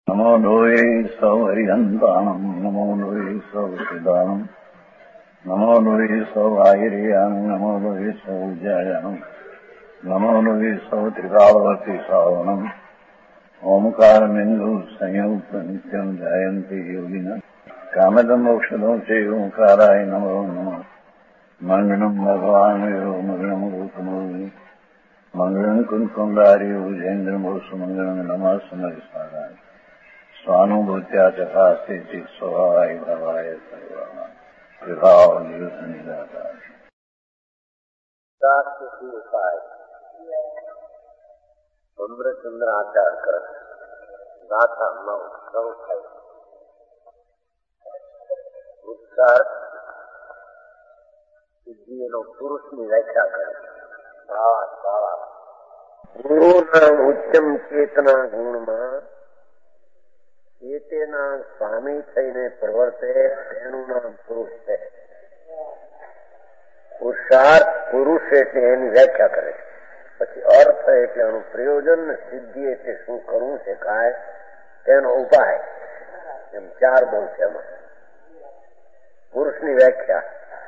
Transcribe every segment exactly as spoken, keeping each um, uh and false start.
નમો લોહે સૌ હરિહંતાણમ નમો લોહે સૌ સિદાનમ નમો લોહે સૌ આહિર્યાણમ નમો લોહે સૌ જયાણમ નમો લોહે સૌ ત્રિકાળવતી સાવણમ ઓમકારમિંદુ સંયુક્ત નિત્યમ જાયંતિ યોગિના કામદમ મોક્ષદો છે ઓંકારાય નમો નમઃ મંગળમ ભગવાન મંગળમ રૂપમો મંગળમ કુંકુંડાર્યો જૈન્દ્રમો સુમંગળમ નમઃ સમરિસ્વારાય સ્વાનુભૂત્યા ચકાસ્તે ચિત સ્વભાવાય ભવાય સર્વમાં વિભાવ નિવૃત્ત નિરાકાર ઉપાય ચંદ્ર આચાર કરે ગાથામાં ઉત્સવ થાય ઉત્સાહ સિદ્ધિનો પુરુષની વ્યાખ્યા કરે ભાવા ભાવા ગુરુના ઉચ્ચમ ચેતના ગુણમાં ચેતના સ્વામી થઈને પ્રવર્તે તેનું નામ પુરુષ છે. પુરુષાર્થ પુરુષ એટલે એની વ્યાખ્યા કરે છે. પછી અર્થ એટલે એનું પ્રયોજન, સિદ્ધિ એટલે શું કરવું છે કાય તેનો ઉપાય, એમ ચાર બોલ છે. એમાં પુરુષની વ્યાખ્યા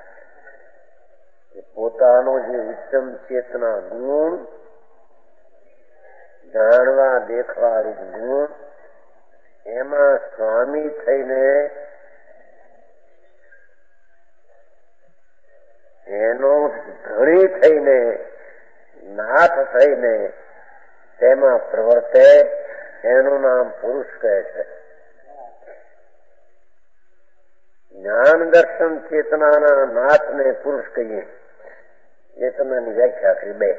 પોતાનો જે ઉત્તમ ચેતના ગુણ, જાણવા દેખવા રૂપ ગુણ, એમાં સ્વામી થઈને એનો ધણી થઈને નાથ થઈને તેમાં પ્રવર્તે એનું નામ પુરુષ કહે છે. જ્ઞાન દર્શન ચેતનાના નાથને પુરુષ કહીએ. ચેતનાની વ્યાખ્યા કરી બે.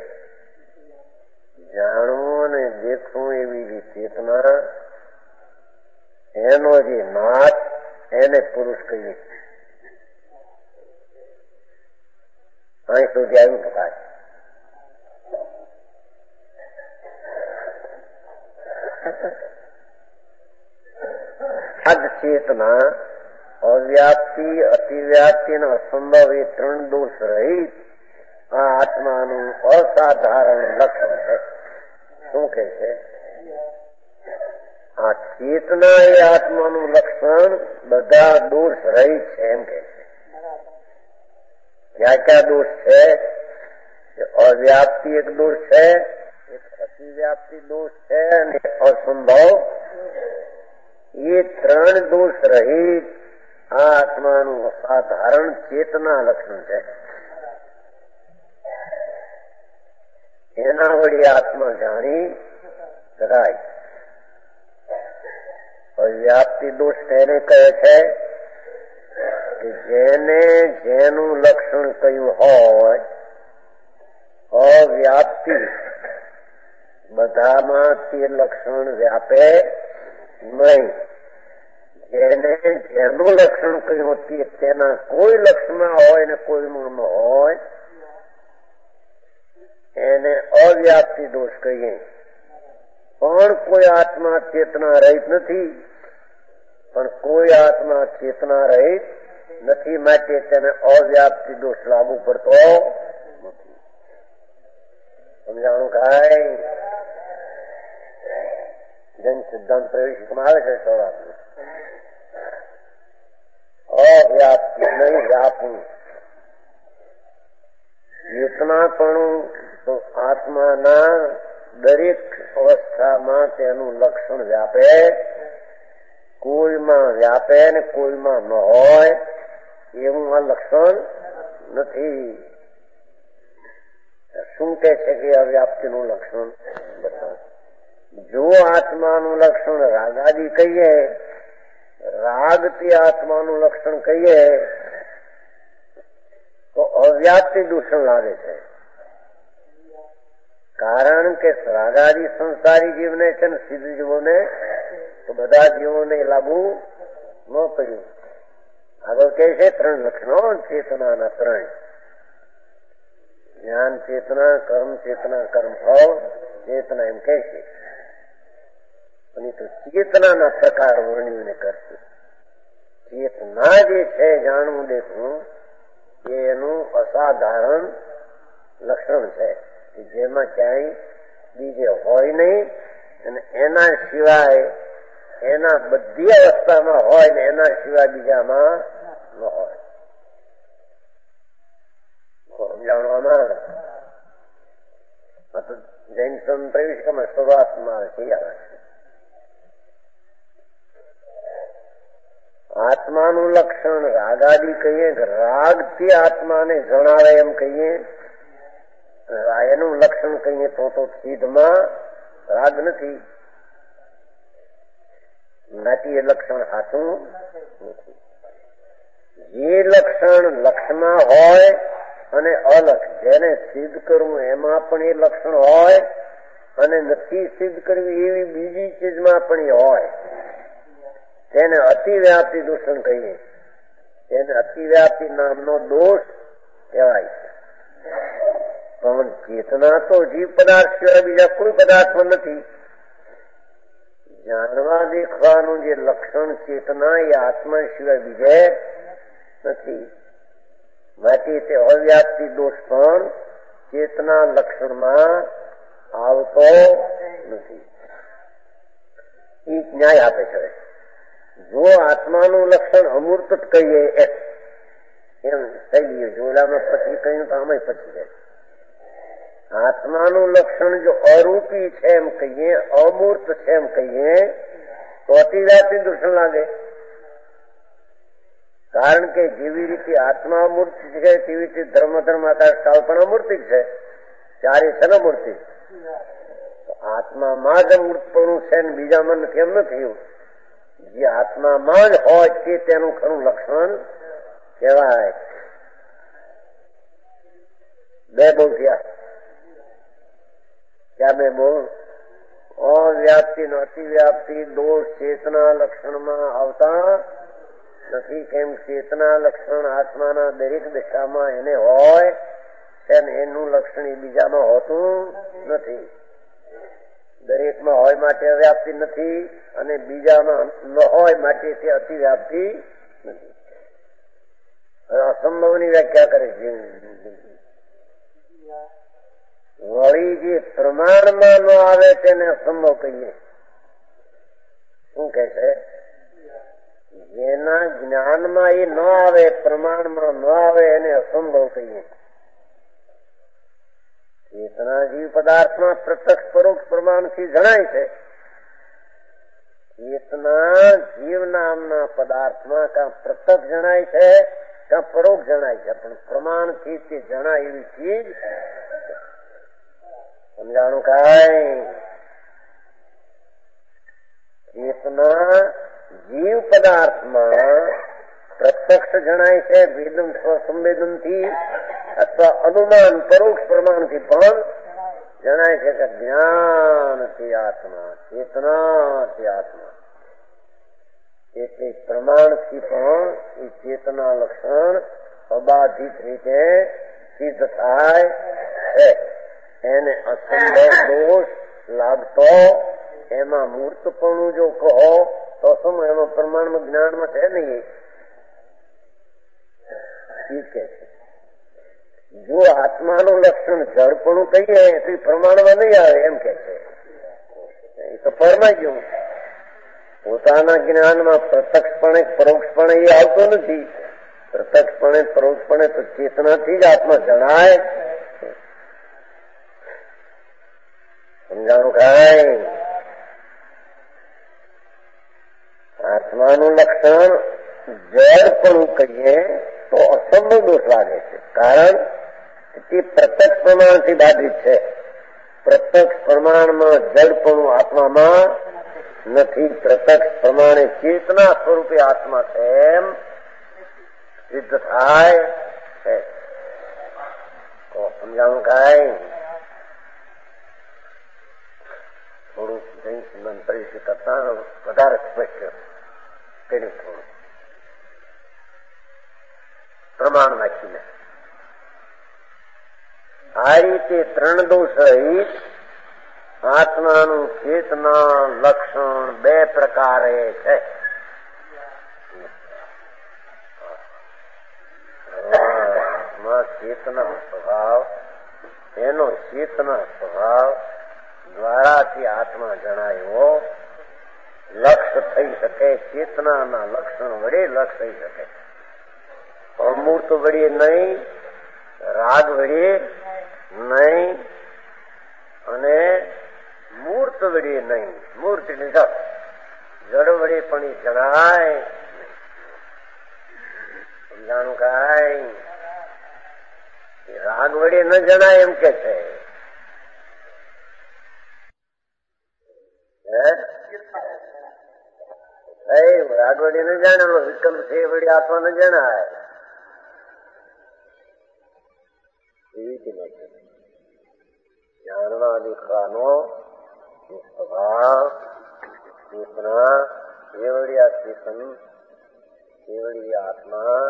જાણવું અને દેખવું એવી જે ચેતના, એનો જે નાથ એને પુરુષ કહીએ. અહીં સુધી આવ્યું થાય. સદચેતના અવ્યાપ્તિ, અતિવ્યાપ્તિ અને અસંભવ એ ત્રણ દોષ રહિત આ આત્માનું અસાધારણ લક્ષણ છે. શું કે છે? આ ચેતના એ આત્માનું લક્ષણ બધા દોષ રહિત છે એમ કે છે. ક્યાં ક્યાં દોષ છે? અવ્યાપ્તિ એક દોષ છે, એક અતિવ્યાપ્તિ દોષ છે અને અસંભવ. એ ત્રણ દોષ રહિત આ આત્માનું અસાધારણ ચેતના લક્ષણ છે. એના વળી આત્મા જાણી શકાય. અવ્યાપ્તિ દોષ તેને કહે છે કે જેને જેનું લક્ષણ કયું હોય, અવ્યાપ્તિ બધામાં તે લક્ષણ વ્યાપે નહીં. જેને જેનું લક્ષણ કયું તે તેના કોઈ લક્ષણમાં હોય ને કોઈમાં ન હોય એને અવ્યાપ્તિ દોષ કહીએ. પણ કોઈ આત્મા ચેતના રહિત નથી, પણ કોઈ આત્મા ચેતના રહિત નથી, માટે તેને અવ્યાપ્તિ દોષ લાગુ પડતો નથી. સમજાણું કાય? જન સિદ્ધાંત પ્રવેશિકમાં આવે છે સવારનું અવ્યાપ્તિ નહીં વ્યાપવું. ચેતનાપણું તો આત્માના દરેક અવસ્થામાં તેનું લક્ષણ વ્યાપે, કોઈમાં વ્યાપે ને કોઈમાં ન હોય એવું આ લક્ષણ નથી. શું કે છે કે અવ્યાપ્તિનું લક્ષણ બતાવો. જો આત્માનું લક્ષણ રાગાદી કહીએ, રાગથી આત્માનું લક્ષણ કહીએ તો અવ્યાપ્તિ દૂષણ લાગે છે. કારણ કે રાગાદી સંસારી જીવને છે ને સિદ્ધ જીવોને તો બધા જીવોને લાગુ ન પડ્યું. આગળ કહે છે ત્રણ લક્ષણો ચેતનાના ત્રણ: જ્ઞાન ચેતના, કર્મ ચેતના, કર્મ ભાવ ચેતના એમ કહે છે. અને તો ચેતનાના પ્રકાર વર્ણ્યુને કરશે. ચેતના જે છે જાણવું દેખવું એનું અસાધારણ લક્ષણ છે કે જેમાં ક્યાંય બીજે હોય નહીં અને એના સિવાય એના બધી અવસ્થામાં હોય ને એના સિવાય બીજામાં ન હોય. સમજાવવામાં જૈન સંપ્રવેશમાં શરૂઆતમાં તૈયાર છે. આત્માનું લક્ષણ રાગાદી કહીએ કે રાગથી આત્માને જણાવે એમ કહીએ, એનું લક્ષણ કહીએ તો તો ચિદમાં રાગ નથી. નાથી એ લક્ષણ સાચું નથી. જે લક્ષણ લક્ષમાં હોય અને અલક્ષ, જેને સિદ્ધ કરવું એમાં પણ એ લક્ષણ હોય અને નથી સિદ્ધ કરવી એવી બીજી ચીજમાં પણ એ હોય, તેને અતિવ્યાપી દૂષણ કહીએ. તેને અતિવ્યાપી નામનો દોષ કહેવાય છે. પણ ચેતના તો જીવ પદાર્થ સિવાય બીજા કોઈ પદાર્થમાં નથી. જાણવા દેખવાનું જે લક્ષણ ચેતના એ આત્મા સિવાય બીજે નથી. માટે તે અવ્યાપ્તિ દોષ પણ ચેતના લક્ષણમાં આવતો નથી. એ ન્યાય આપે છે. જો આત્માનું લક્ષણ અમૂર્ત જ કહીએ એમ થઈ ગયું, જોડામાં પછી કહ્યું તો આમાં પછી જાય. આત્માનું લક્ષણ જો અરૂપી છે એમ કહીએ, અમૂર્ત છે એમ કહીએ તો અતિવ્યાપી દૂષણ લાગે. કારણ કે જેવી રીતે આત્મા અમૂર્ત છે તેવી રીતે ધર્મ ધર્મ આકાશ કાળ પણ અમૂર્તિક છે. ચારે છે ને મૂર્તિ. આત્મામાં જ અમૂર્તપણું છે ને બીજામાં નથી એમ નથી. જે આત્મામાં જ હોય છે તેનું ખરું લક્ષણ કહેવાય. બે બોલ થયા. ક્યાં બે બોલ? અવ્યાપ્તિ નો અતિવ્યાપ્તિ દોષ ચેતના લક્ષણમાં આવતા નથી. કેમ ચેતના લક્ષણ આત્માના દરેક દિશામાં એને હોય છે ને એનું લક્ષણ એ બીજામાં હોતું નથી. દરેકમાં હોય માટે અવ્યાપ્તિ નથી અને બીજામાં ન હોય માટે તે અતિવ્યાપ્તિ નથી. અસંભવની વ્યાખ્યા કરે છે. વળી જે પ્રમાણમાં ન આવે તેને અસંભવ કહીએ. શું કે છે? જેના જ્ઞાનમાં એ ન આવે, પ્રમાણમાં ન આવે એને અસંભવ કહીએ. ચેતના જીવ પદાર્થમાં પ્રત્યક્ષ પરોક્ષ પ્રમાણથી જણાય છે. ચેતના જીવ નામના પદાર્થમાં કાં પ્રત્યક્ષ જણાય છે કાં પરોક્ષ જણાય છે, પણ પ્રમાણથી તે જણાય એવી ચીજ સમજાણું કાંઈ? ચેતના જીવ પદાર્થમાં પ્રત્યક્ષ જણાય છે વેદન સ્વસંવેદન થી અથવા અનુમાન પરોક્ષ પ્રમાણથી પણ જણાય છે કે જ્ઞાનથી આત્મા, ચેતનાથી આત્મા. એટલે પ્રમાણથી પણ એ ચેતના લક્ષણ અબાધિત રીતે સિદ્ધ થાય છે. એને અસંભવ દોષ લાગતો એમાં મૂર્તપણું જો કહો તો શું એમાં પ્રમાણમાં જ્ઞાનમાં છે નહીં. કે જો આત્માનું લક્ષણ જડપણું કહીએ તો પ્રમાણમાં નહીં આવે એમ કે છે. એ તો પરમાઈ ગયું. પોતાના જ્ઞાનમાં પ્રત્યક્ષપણે પરોક્ષપણે એ આવતો નથી. પ્રત્યક્ષપણે પરોક્ષપણે તો ચેતનાથી જ આત્મા જણાય. સમજાણું કાંઈ? આત્માનું લક્ષણ જડપણું કહીએ તો અસંભવ દોષ લાગે છે. કારણ તે પ્રત્યક્ષ પ્રમાણથી બાધિત છે. પ્રત્યક્ષ પ્રમાણમાં જડપણું આત્મામાં નથી. પ્રત્યક્ષ પ્રમાણે ચેતના સ્વરૂપે આત્મા છે એમ સિદ્ધ થાય છે. તો સમજાણું કાંઈ? થોડું જૈન સંબંધ પરિસ્થિતિ કરતા વધારે સ્પષ્ટ કર્યું. થોડું પ્રમાણ નાખીને આ રીતે ત્રણ દોષ રહિત આત્માનું ચેતના લક્ષણ બે પ્રકારે છે. આત્મા ચેતના સ્વભાવ, એનો ચેતના સ્વભાવ દ્વારાથી આત્મા જણાયો લક્ષ થઈ શકે, ચેતનાના લક્ષણ વડે લક્ષ થઈ શકે. અમૂર્ત વડે નહીં, રાગ વડે નહીં અને મૂર્ત વડે નહીં. મૂર્ત એટલે જડ વડે પણ એ જણાય. સમજાણું કાંઈ? રાગ વડે ન જણાય એમ કે છે. રાગ વડે ન જાણેલો વિકલ્પ છે એ વડે આત્મા ન જણાય. એવી રીતે જાણવા દેખવાનો સ્વભાવ ચેતના કેવડી આ ચેતન કેવડી આત્મા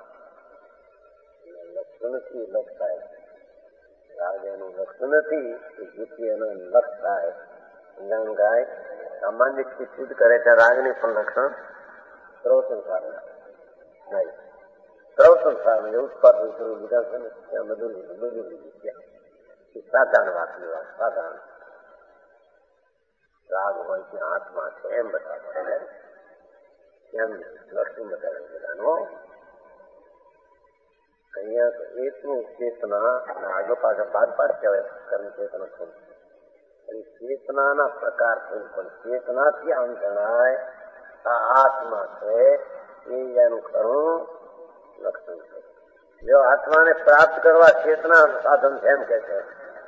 લક્ષણથી લક્ષ થાય. રાગ એનું લક્ષ નથી, જેથી એનો લક્ષ થાય. સમજાણું ગાય? સામાન્ય સિદ્ધ કરે છે રાગની પણ લક્ષણ સર્વ સંસાર નહીં. સર્વ સંસાર ઉત્પાદન કરવું બધા છે ને ત્યાં બધું બધું લીધું. સાધારણ વાતની વાત, સાધારણ રાગ હોય ત્યાં આત્મા છે એમ બતાવે, એમ લક્ષણ બતાવે બધાનો. અહીંયા તો એકનું ચેતના આગળ પાછળ બાદ બાદ કહેવાય કર્મ ચેતના થયું. ચેતનાના પ્રકાર થયું પણ ચેતનાથી આમ જણાય આ આત્મા છે એ એનું ખરું લક્ષણ છે. જો આત્માને પ્રાપ્ત કરવા ચેતના સાધન છે એમ કે છે.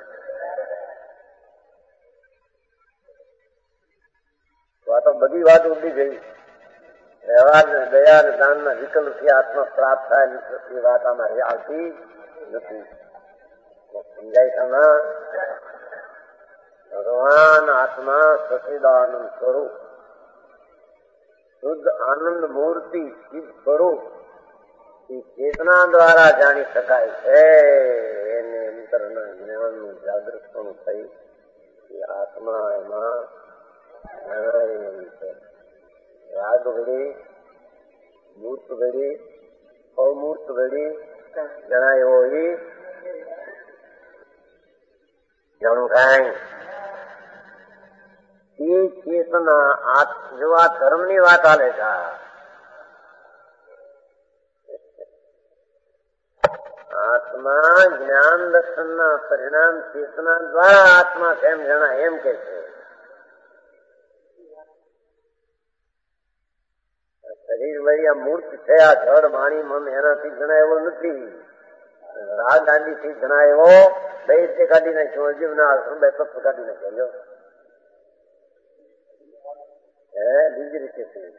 તો આ તો બધી વાત ઉડી ગઈ. વ્યવહાર ને દયા ને દાન ના વિકલ્પથી આત્મા પ્રાપ્ત થાય એ વાત આમાં આવતી નથી. સમજાય છે ના? ભગવાન આત્મા સચિદાનંદ સ્વરૂપ, શુદ્ધ આનંદ મૂર્તિ, ચિત્ત સ્વરૂપ એ ચેતના દ્વારા જાણી શકાય છે. એને અંતરના જ્ઞાનનું જાગૃત પણ થઈ એ આત્મા એમાં જણાય છે. રાગ વડે, મૂર્ત વડે, અમૂર્ત વડે જણાયો એ જાણું કાંઈ. એ ચેતના જો આ ધર્મની વાત આલે છે. આત્મા જ્ઞાન દર્શનના પરિણામ ચેતના દ્વારા આત્મા કેમ જણાય એમ કે છે. શરીર વળી આ મૂર્ત છે, આ જળ વાણી મન એનાથી જણાય એવો નથી. રાગ આદિથી જણાય એવો બે રીતે કાઢી નાખ્યો. જીવના આશ્રમ બે તત્વ કાઢી નાખ્યો. હે બીજી રીતે થયું.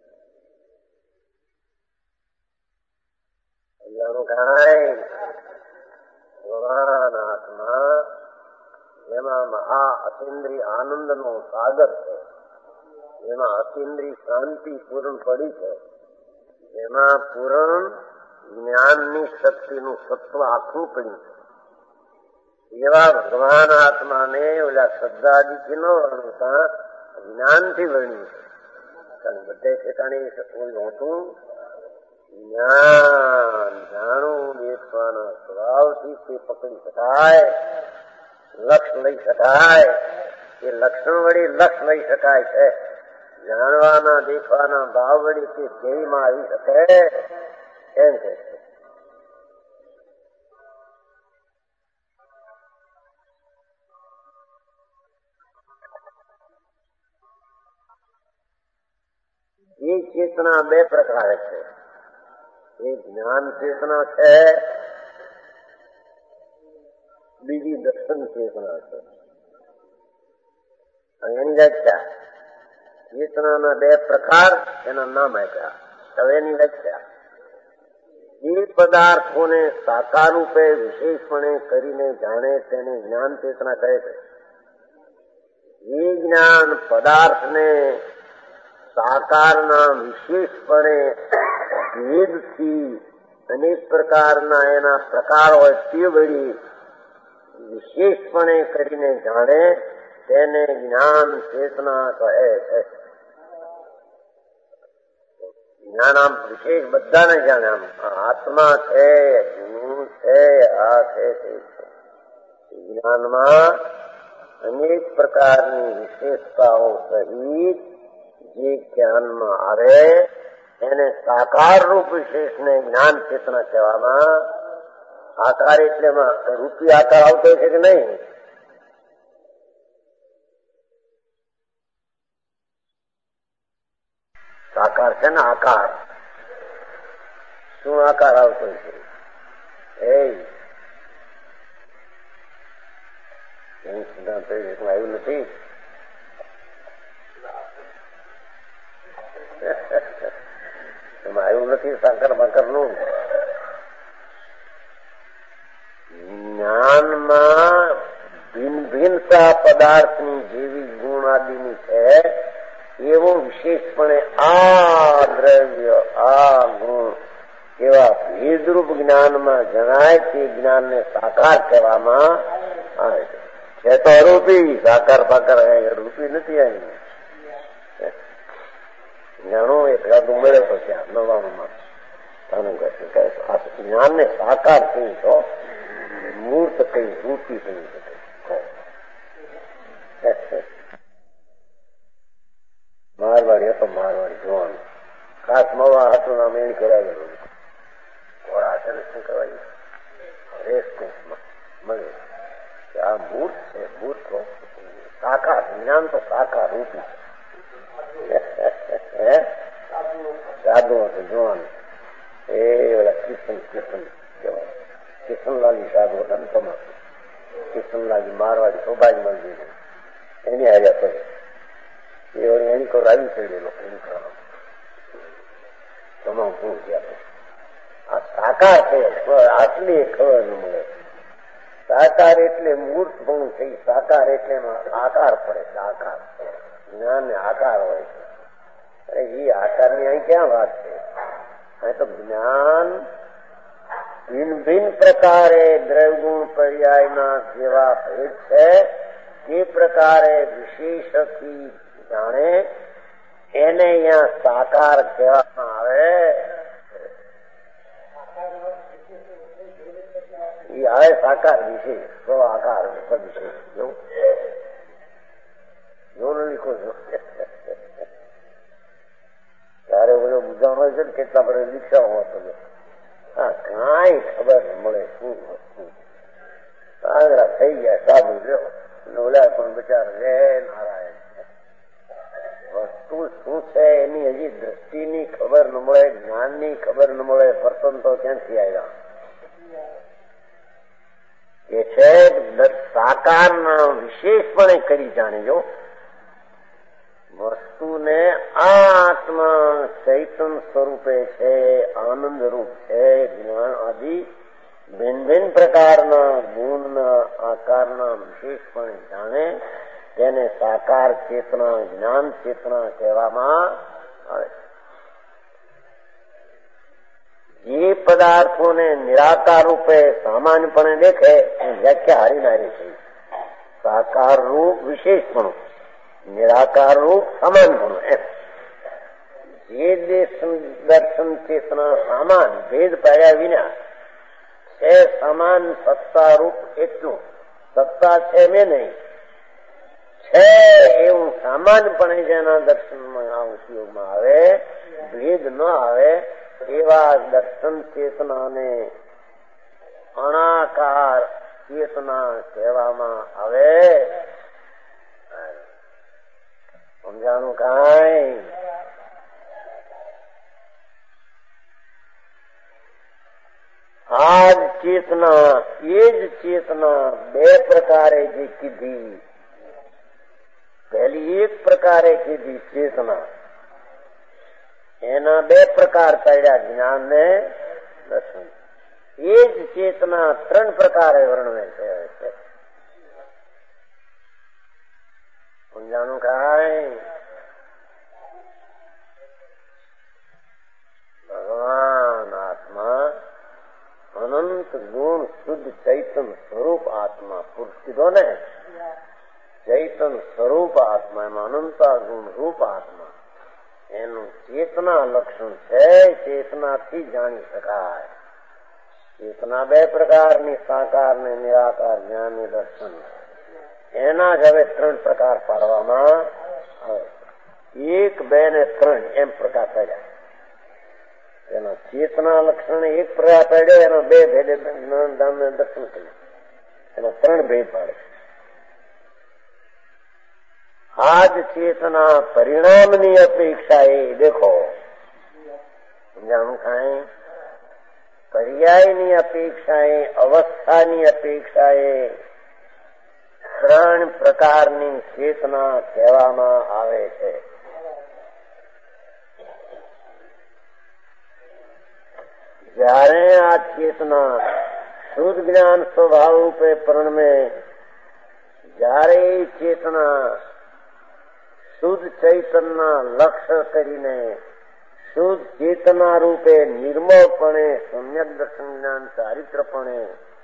કાંઈ ભગવાન આત્મા જેમાં આ અતિન્દ્રિય આનંદ નો સાગર છે, જેમાં અતિન્દ્રિય શાંતિ પૂર્ણ પડી છે, જેમાં પૂર્ણ જ્ઞાનની શક્તિનું સત્વ આખું પડ્યું છે, એવા ભગવાન આત્માને ઓલા શબ્દાદિથી ન વર્ણતા જ્ઞાનથી વર્ણ્યું છે. કારણ બધે ઠેકાણે કોઈ હોતું જ્ઞાન જાણવું દેખવાના સ્વભાવથી તે પકડી શકાય, લક્ષ લઈ શકાય. એ લક્ષણ વડે લક્ષ લઈ શકાય છે. જાણવાના દેખવાના ભાવ વડે તે ધ્યેયમાં આવી શકે એમ છે. એ ચેતના બે પ્રકારે છે. એક જ્ઞાન ચેતના છે, બીજી દર્શન ચેતના છે. એની વ્યાખ્યા ચેતનાના બે પ્રકાર એના નામ આપ્યા. હવે એની વ્યાખ્યા જે પદાર્થોને સાકાર રૂપે વિશેષપણે કરીને જાણે તેને જ્ઞાન ચેતના કહે છે. જે જ્ઞાન પદાર્થને સાકારના વિશેષપણે ભેદથી અનેક પ્રકારના એના પ્રકાર હોય તે વળી વિશેષપણે કરીને જાણે તેને જ્ઞાન ચેતના કહે છે. જ્ઞાન આમ વિશેષ બધાને જાણે. આમ આત્મા છે, હું છે, આ છે, તે છે. જ્ઞાનમાં અનેક પ્રકારની વિશેષતાઓ સહિત જે જ્ઞાનમાં આવે એને સાકાર રૂપ વિશેષને જ્ઞાન ચેતના કહેવામાં. આકાર એટલે રૂપી આકાર આવતો છે કે નહીં? સાકાર છે ને આકાર. શું આકાર આવતો છે? એ સિદ્ધાંત આવ્યું નથી. એમાં આવ્યું નથી સાકર બાકર નું. જ્ઞાનમાં ભિન્ન ભિન્નતા પદાર્થની જેવી ગુણ આદિની છે એવો વિશેષપણે આ દ્રવ્ય આ ગુણ એવા ભેદરૂપ જ્ઞાનમાં જણાય તે જ્ઞાનને સાકાર કહેવામાં આવે છે. છે તો અરૂપી. સાકાર પાકાર રૂપી નથી આવી. જાણો એક રાત ઉમેરે તો ત્યાં નવાણુંમાં જ્ઞાનને સાકાર કહી તો મૂર્ત કઈ રૂપી કહી શકે. મારવાડી હતો મારવાડી જોવાનું ખાસ મવા હતું નામ એની કરાવેલું. ઘોડા છે ને શું કહેવાય રેસકોર્સમાં મળે આ મૂર્ત છે. મૂર્ત સાકાર જ્ઞાન તો સાકાર રૂપી સાધુ હતું જોવાનું. એ ઓલા કિશન કિશન કહેવાય કિશનલાલી સાધુ હતા ને તમામ કિશનલાલી મારવાડી સોબાજી મળી એની હાર્યા કરી એ વળી એની કોર આવી ચડેલો એની કરવાનો તમામ શું ગયા. આ સાકાર છે આટલી ખબર ન મળે. સાકાર એટલે મૂર્ત પણ થઈ. સાકાર એટલે એમાં આકાર પડે. આકાર જ્ઞાન ને આકાર હોય છે. અરે એ આકારની અહીં ક્યાં વાત છે? અહીં તો જ્ઞાન ભિન્ન ભિન્ન પ્રકારે દ્રવ્યગુણ પર્યાયના જેવા ભેદ છે તે પ્રકારે વિશેષથી જાણે એને અહીંયા સાકાર કહેવામાં આવે. એ આવે સાકાર વિશેષ સ્વ આકાર વિશેષ જેવું જોનું લીખો છો ત્યારે બધો બુધાણ હોય છે ને કેટલા બધા દીક્ષા હોતો હા કઈ ખબર મળે શું વસ્તુ. આગ્રા થઈ ગયા સાબુ લ્યો ઓલા પણ બચારા રે નારાયણ વસ્તુ શું છે એની હજી દ્રષ્ટિની ખબર ન મળે, જ્ઞાનની ખબર ન મળે. વર્તન તો ક્યાંથી આવ્યા એ છે સાકારના વિશેષપણે કરી જાણીજો. વસ્તુને આ આત્મા ચૈતન સ્વરૂપે છે, આનંદ રૂપ છે. જ્ઞાન આદિ ભિન્ન ભિન્ન પ્રકારના ગુણના આકારના વિશેષપણે જાણે તેને સાકાર ચેતના જ્ઞાન ચેતના કહેવામાં આવે. જે પદાર્થોને નિરાકાર રૂપે સામાન્યપણે દેખે એ વ્યાખ્યા હારીનારી છે. સાકાર રૂપ વિશેષપણું, નિરાકાર રૂપ સમાનપણું એમ. જે દર્શન ચેતના સામાન ભેદ પાડ્યા વિના છે સમાન સત્તા રૂપ એટલું. સત્તા છે મેં નહીં છે એવું સામાન્યપણે જેના દર્શનમાં આ ઉપયોગમાં આવે ભેદ ન આવે એવા દર્શન ચેતનાને અણાકાર ચેતના કહેવામાં આવે. સમજાણું કાંઈ? આ જ ચેતના એ જ ચેતના બે પ્રકારે જે કીધી. પહેલી એક પ્રકારે કીધી ચેતના, એના બે પ્રકાર પાડ્યા જ્ઞાન ને દર્શન. એ જ ચેતના ત્રણ પ્રકારે વર્ણવે છે. સમજાણું કાંઈ? ભગવાન આત્મા અનંત ગુણ શુદ્ધ ચૈતન સ્વરૂપ આત્મા. પુરુષ કીધો ને ચૈતન સ્વરૂપ આત્મા, એમાં અનંતા ગુણ રૂપ આત્મા એનું ચેતના લક્ષણ છે. ચેતનાથી જાણી શકાય. ચેતના બે પ્રકારની સાકાર ને નિરાકાર જ્ઞાન ને દર્શન. એના જ હવે ત્રણ પ્રકાર પાડવામાં આવે. એક બે ને ત્રણ એમ પ્રકાર પડ્યા. એના ચેતના લક્ષણ એક પ્રકાર પડ્યો, એના બે ભેદે ધામને દર્શન કર્યું, એના ત્રણ ભેદ પાડે. આજ ચેતના પરિણામની અપેક્ષા એ દેખો સમજાણું કાંઈ પર્યાયની અપેક્ષાએ અવસ્થાની અપેક્ષાએ ત્રણ પ્રકારની ચેતના કહેવામાં આવે છે. જ્યારે આ ચેતના શુદ્ધ જ્ઞાન સ્વભાવ રૂપે પરણમે, જ્યારે એ ચેતના શુદ્ધ ચૈતનના લક્ષ્ય કરીને શુદ્ધ ચેતના રૂપે નિર્મળપણે સમ્યક દર્શન જ્ઞાન ચારિત્રપણે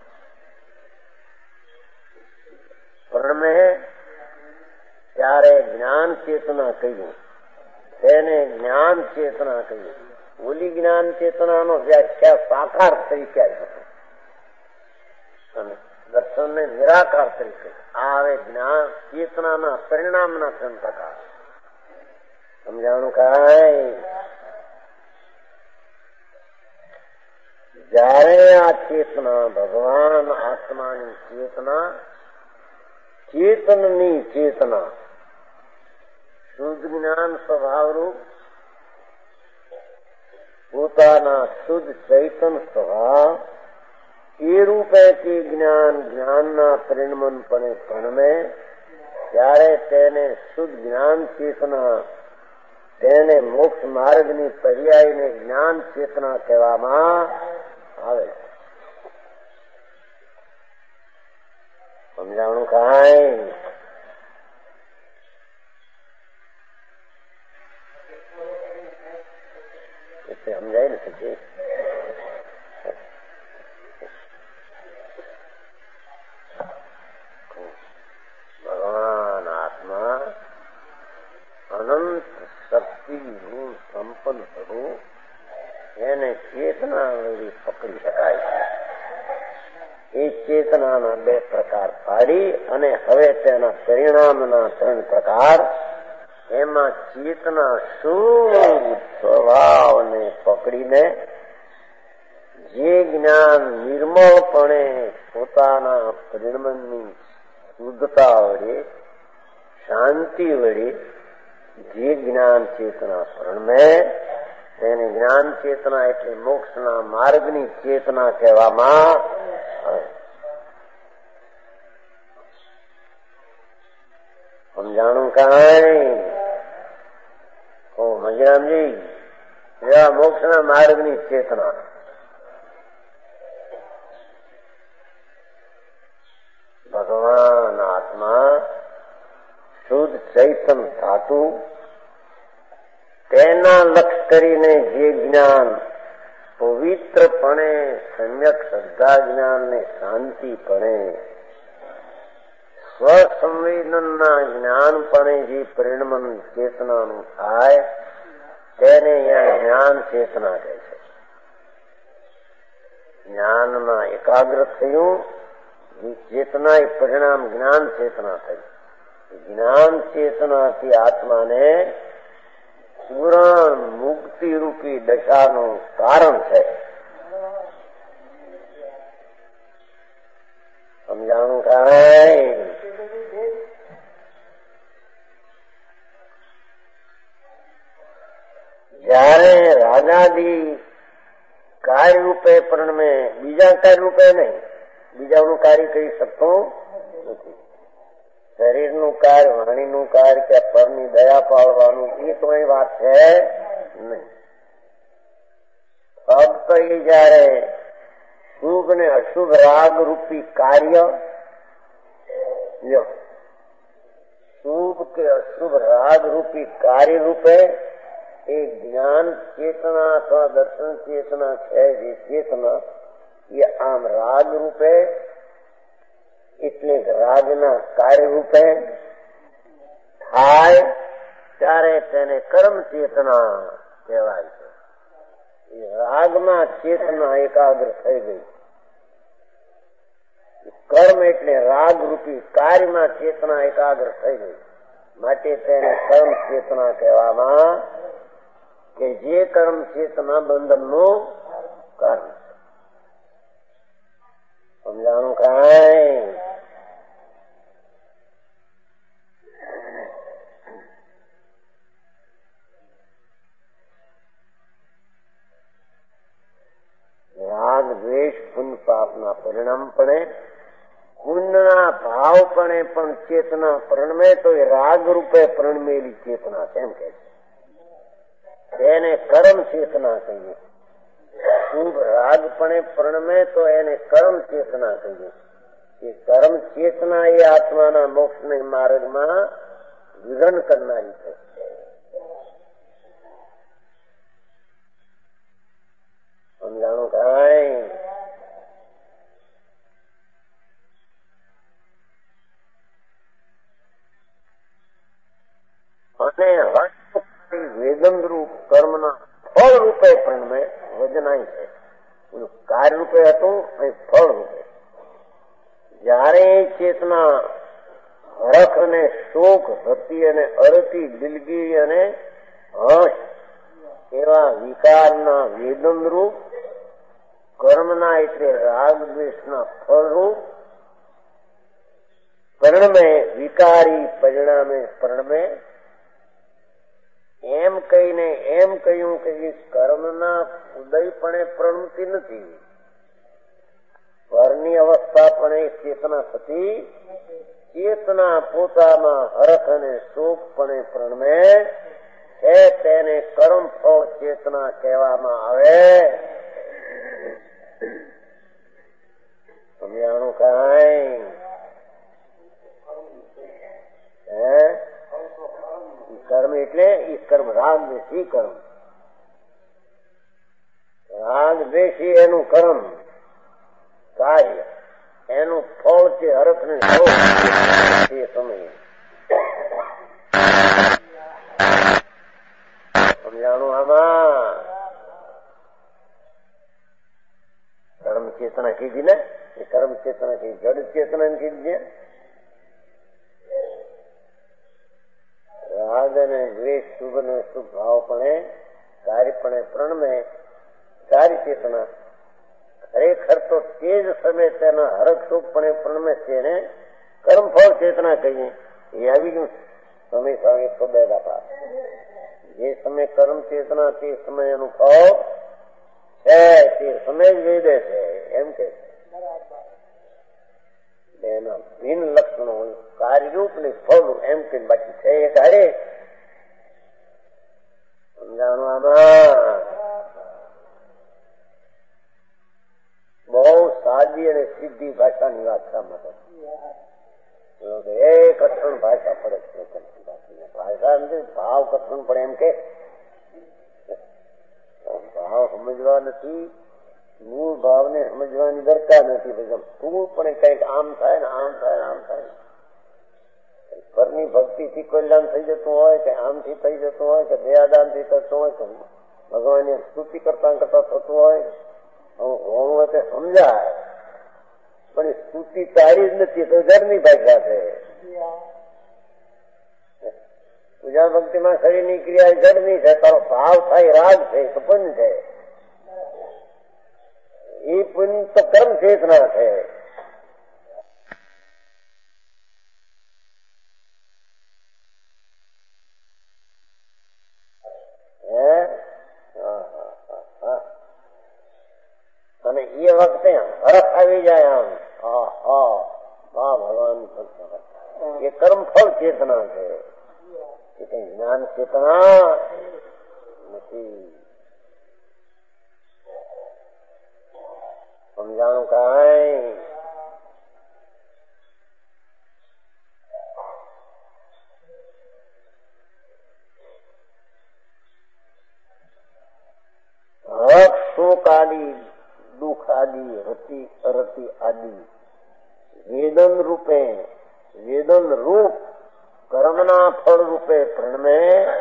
પરણમે, ત્યારે જ્ઞાન ચેતના કહ્યું, તેને જ્ઞાન ચેતના કહ્યું. ઓલી જ્ઞાન ચેતનાનો વ્યાખ્યા સાકાર તરીકે હતો અને દર્શનને નિરાકાર તરીકે. આ હવે જ્ઞાન ચેતનાના પરિણામના ત્રણ પ્રકાર. સમજાણું કાંઈ? જ્યારે આ ચેતના ભગવાન આત્માની ચેતના, ચેતનની ચેતના શુદ્ધ જ્ઞાન સ્વભાવરૂપ પોતાના શુદ્ધ ચૈતન સ્વભાવ એ રૂપે તે જ્ઞાન જ્ઞાનના પરિણમનપણે ભણમે, ત્યારે તેને શુદ્ધ જ્ઞાન ચેતના, તેને મોક્ષ માર્ગની પર્યાયને જ્ઞાન ચેતના કહેવામાં આવે. સમજાણું કાંઈ? સમજાય ને પછી ભગવાન આત્મા અનંત શક્તિનું સંપન્ન થવું, એને ચેતના વળી પકડી શકાય છે. એ ચેતનાના બે પ્રકાર પાડી અને હવે તેના પરિણામના ત્રણ પ્રકાર. એમાં ચેતના શુદ્ધ સ્વભાવને પકડીને જે જ્ઞાન નિર્મળપણે પોતાના પરિણમનની શુદ્ધતા વડે શાંતિ વડે જે જ્ઞાન ચેતના પરણમે, તેને જ્ઞાન ચેતના એટલે મોક્ષના માર્ગની ચેતના કહેવામાં આવે. સમજાણું કાંઈ? ઓ મજરામજી, એવા મોક્ષના માર્ગની ચેતના ભગવાન આત્મા શુદ્ધ ચૈતન ધાતુ, તેના લક્ષ કરીને જે જ્ઞાન પવિત્રપણે સમ્યક શ્રદ્ધા જ્ઞાનને શાંતિપણે સ્વસંવેદનના જ્ઞાનપણે જે પરિણમન ચેતનાનું થાય, તેને અહીંયા જ્ઞાન ચેતના કહે છે. જ્ઞાનમાં એકાગ્ર થયું, જે ચેતના એ પરિણામ જ્ઞાન ચેતના થઈ. જ્ઞાન ચેતનાથી આત્માને પૂરણ મુક્તિ રૂપી દશાનું કારણ છે. સમજાણું કાંઈ? જયારે રાજાદી કાર્ય રૂપે પરણમે, બીજા કાર્ય રૂપે નહીં, બીજાનું કાર્ય કરી શકતો નથી. શરીરનું કાર્ય, વાણીનું કાર્ય કે પરની દયા પાડવાનું, એ તો એ વાત છે નહીં. ફક્ત એ જયારે શુભ ને અશુભ રાગ રૂપી કાર્ય, શુભ કે અશુભ રાગ રૂપી કાર્ય રૂપે એ જ્ઞાન ચેતના અથવા દર્શન ચેતના છે, જે ચેતના એ આમ રાગ રૂપે એટલે રાગના કાર્ય રૂપે થાય, ત્યારે તેને કર્મ ચેતના કહેવાય છે. એ રાગમાં ચેતના એકાગ્ર થઈ ગઈ. કર્મ એટલે રાગ રૂપી કાર્યમાં ચેતના એકાગ્ર થઈ ગઈ. માટે તેને કર્મ ચેતના કહેવામાં કે જે કર્મ ચેતના બંધનનું કારણ. સમજાણું કાંઈ? રાગ દ્વેષ પુણ્ય પાપના પરિણામ પડે, પુણ્યના ભાવ પડે, પણ ચેતના પ્રણમે તો એ રાગ રૂપે પ્રણમેલી ચેતના કેમ કે તેને કર્મ ચેતના કહીએ. શુભ રાગ પણ પ્રણમે તો એને કર્મ ચેતના કહીએ. એ કર્મ ચેતના એ આત્માના મોક્ષના માર્ગમાં વિઘ્ન કરનારી છે. સમજાણું કાંઈ? અને વેદન રૂપ કર્મના ફળ રૂપે પ્રણમે વજનાય છે. કાર્ય રૂપે હતું અહીં ફળ રૂપે. જયારે ચેતના હરખ અને શોક, રતિ અને અરતિ, દિલગી અને હર્ષ એવા વિકારના વેદન રૂપ કર્મના એટલે રાગ દ્વેષના ફળરૂપ પરિણમે, વિકારી પરિણામે પરિણમે એમ કહીને એમ કહ્યું કે કર્મના ઉદયપણે પ્રણમતી નથી. પરની અવસ્થા પણ ચેતના થતી, ચેતના પોતામાં હરખ અને શોકપણે પ્રણમે છે, તેને કર્મ ફળ ચેતના કહેવામાં આવે. સમજાણું કાંઈ? હે કર્મ એટલે ઈ કર્મ રાગ દ્વેષી કર્મ. રાગ દ્વેષી એનું કર્મ કાર્ય, એનું ફળ છે હરખ ને શોક. એ સમય સમજાણું? આમાં કર્મ ચેતના કીધી ને, એ કર્મ ચેતના કીધી, જડ ચેતના કીધી. રાગ અને દ્વેષ શુભ અને શુભ ભાવપણે કાર્યપણે પ્રણમે કાર્ય ચેતના. ખરેખર તો તે જ સમય તેના હરખ શોકપણે પ્રણમે છે એને કર્મફળ ચેતના કહીએ. એ આવી ગયું સમય સ્વામી શબ્દ આપણા. જે સમય કર્મ ચેતના તે સમય એનું ફળ છે, તે સમય જ વેદે છે એમ કે એના ભિન્ન લક્ષણો કાર્યરૂપ ને ફળરૂપ એમ કે બાકી છે એ કાર્ય. સમજાણું? આમાં બહુ સાદી અને સીધી ભાષાની વાત સાંભળો. એ કઠણ ભાષા પડે છે. ભાષા ભાવ કઠણ પડે એમ કે ભાવ સમજવા નથી, મૂળ ભાવને સમજવાની દરકાર નથી. બધું સ્થૂળ પણ કઈક આમ થાય ને આમ થાય આમ થાય. ઘરની ભક્તિથી કલ્યાણ થઈ જતું હોય કે આમથી થઈ જતું હોય કે દયાદાન થી થતું હોય કે ભગવાનની સ્તુતિ કરતા કરતા થતું હોય, હોવું હોય તે સમજાય. પણ એ સ્તુતિ તારી જ નથી, તો ઘરની ભાષા છે. પૂજા ભક્તિમાં શરીરની ક્રિયા જડની છે, તારો ભાવ થાય રાગ છે તો પુણ્ય છે. એ પુણ્ય તો કર્મ ચેતના છે. અને એ વખતે હરખ આવી જાય આમ, હા હા વાહ ભગવાન, એ કર્મ ફળ ચેતના છે. એ કઈ જ્ઞાન ચેતના નથી. સમજાણું કાંઈ? હરખ શોક આદિ, દુઃખ આદિ, રતિ અરતિ આદિ વેદન રૂપે, વેદન રૂપ કર્મના ફળ રૂપે પ્રણમે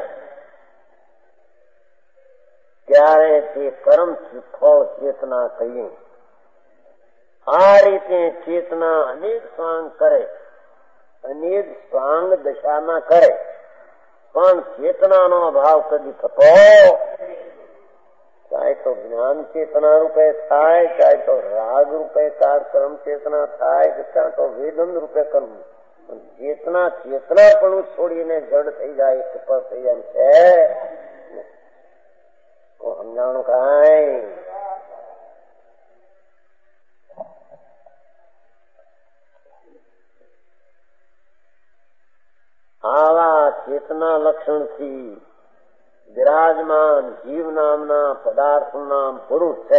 ત્યારે તે કર્મ ફળ ચેતના કહીએ. આ રીતે ચેતના અનેક સ્વાંગ કરે અનેક સ્વાંગ દશામાં કરે પણ ચેતનાનો અભાવ કદી થતો ચાહે તો જ્ઞાન ચેતના રૂપે થાય, ચાહે તો રાગ રૂપે કાર્યક્રમ ચેતના થાય, ચાહે તો વેદન રૂપે કર્મ ચેતના ચેતના પણ છોડીને જડ થઈ જાય, કપર થઈ જાય છે તો સમજાણું કાંઈ આવા ચેતના લક્ષણથી વિરાજમાન જીવ નામના પદાર્થનું નામ પુરુષ છે.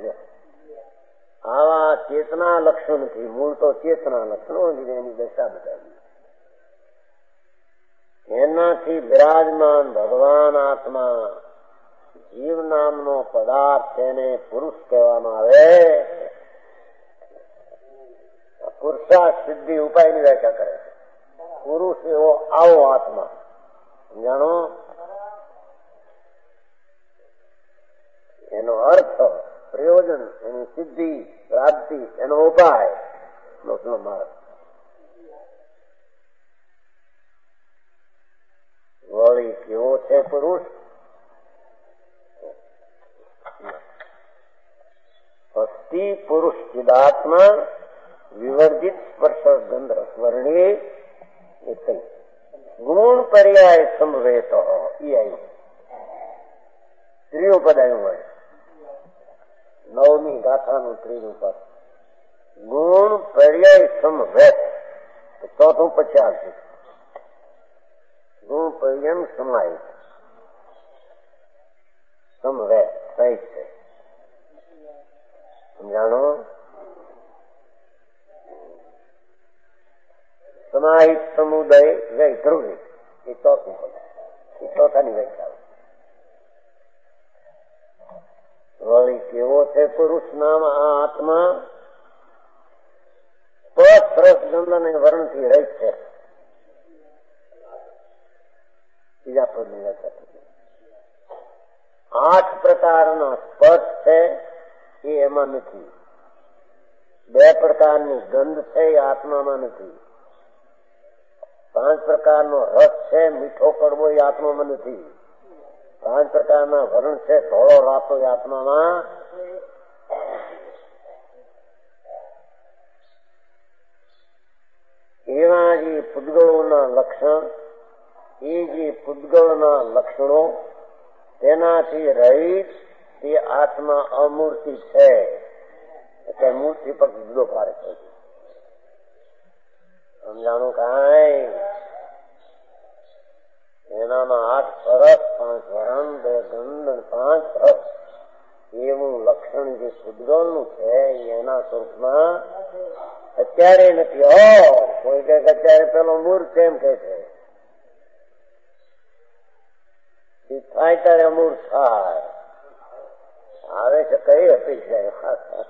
આવા ચેતના લક્ષણથી મૂળ તો ચેતના લક્ષણો એની દશા બતાવી એનાથી વિરાજમાન ભગવાન આત્મા જીવ નામનો પદાર્થ તેને પુરુષ કહેવામાં આવે. પુરુષાર્થ સિદ્ધિ ઉપાયની વ્યાખ્યા કરે છે. પુરુષ એવો આવો આત્મા જાણો એનો અર્થ પ્રયોજન એની સિદ્ધિ પ્રાપ્તિ એનો ઉપાય નો માર્ગ. વળી કેવો છે પુરુષ? અસ્થિ પુરુષ ચિદાત્મા વિવર્જિત સ્પર્શ ગંધ રસવર્ણી ગુણ પર્યાય સંભવેત એ આવ્યું ત્રીજું પદ આવ્યું હોય નવમી ગાથાનું ત્રીજું પદ ગુણ પર્યાય સંભવેત ચોથું પછી આવશે ગુણ પર્યમ સમાય સંભવેત સહી છે સમજાણો. સમાહિત સમુદય વય ધ્રુવી એ ચોથું પદ એ ચોથાની વ્યાખ્યા. વળી કેવો છે પુરુષ નામ આ આત્મા? સ્પર્શ રસ ગંધ અને વર્ણથી રહિત છે. બીજા પદની વ્યાખ્યા આઠ પ્રકારના સ્પર્શ છે એ એમાં નથી. બે પ્રકારની ગંધ છે એ આત્મામાં નથી. પાંચ પ્રકારનો રસ છે મીઠો કડવો એ આત્મામાં નથી. પાંચ પ્રકારના વર્ણ છે ધોળો રાતો એ આત્મામાં. એવા જે પૂતગળોના લક્ષણ એ જે પૂતગળના લક્ષણો તેનાથી રહિત તે આત્મા અમૂર્તિ છે. એટલે મૂર્તિ પર જુદો પાડે છે. સમજાણું કાંઈ? એનામાં આઠ સરસ પાંચ વરણ બે ગંધ પાંચ રસ એવું લક્ષણ જે પૂતગળનું છે એના સ્વરૂપમાં અત્યારે નથી. હો કોઈ કઈક અત્યારે પેલો મૂર્ખ એમ કે છે થાય ત્યારે અમૂર્ત થાય આવે છે કઈ અપેક્ષા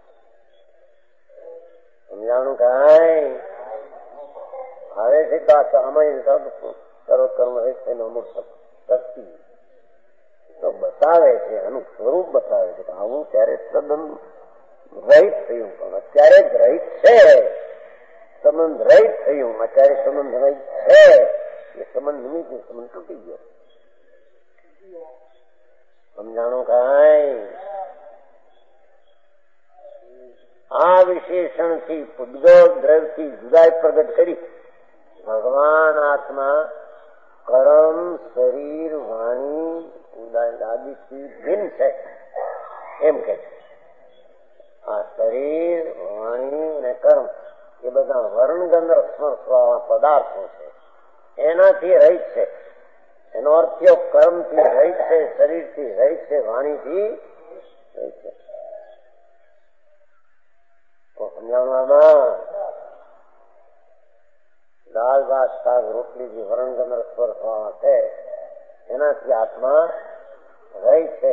સમજાણું કાંઈ? હવે છે તો આ સામાન્ય કરો કર્મ થઈને અમુક શક્તિ તો બતાવે છે એનું સ્વરૂપ બતાવે છે કે આવું ત્યારે સંબંધ રહિત થયું પણ અત્યારે જ રહિત છે. સંબંધ રહિત થયું અત્યારે સંબંધ રહિત છે એ સંબંધ નિમિત્ત સંબંધ તૂટી ગયો. સમજાણું કાંઈ? આ વિશેષણથી પૂતગળ દ્રવ્યથી જુદાઈ પ્રગટ કરી ભગવાન આત્મા કર્મ શરીર વાણી આદિથી ભિન્ન છે એમ કે છે. આ શરીર વાણી અને કર્મ એ બધા વર્ણગંધ પદાર્થો છે એનાથી રહિત છે. એનો અર્થ કર્મથી રહિત છે, શરીરથી રહિત છે, વાણીથી રહિત છે. તો સમજાવવામાં દાળ ભાત શાક રોટલી જે વર્ણગંધ સ્પર્શ છે એનાથી આત્મા રહિત છે.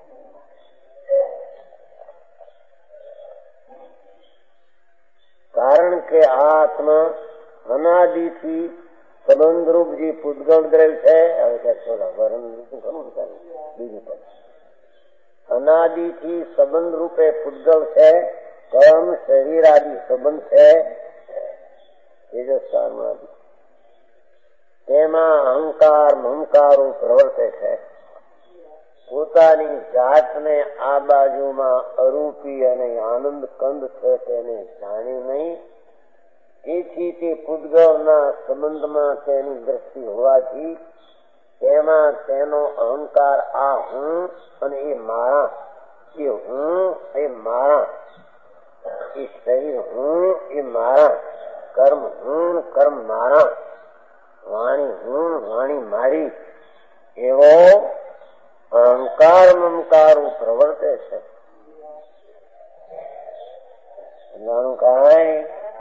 કારણ કે આ આત્મા અનાદિથી સંબંધરૂપ જે પૂતગળ દ્રવ્ય છે હવે બીજું પણ અનાદિથી સંબંધ રૂપે પૂતગળ છે. કર્મ શરીર આદિ સંબંધ છે તેજસ્કારમાંથી તેમાં અહંકાર મમકારો પ્રવર્તે છે. પોતાની જાતને આ બાજુમાં અરૂપી અને આનંદ કંદ છે તેને જાણ્યું નહીં. તેથી તે પૂતગલના સંબંધમાં તેની દ્રષ્ટિ હોવાથી તેમાં તેનો અહંકાર આ હું અને એ મારા, એ હું એ મારા, એ શરીર હું એ મારા, કર્મ હું કર્મ મારા, વાણી હું વાણી મારી, એવો અહંકાર મમકારો પ્રવર્તે છે. જાણું કાંઈ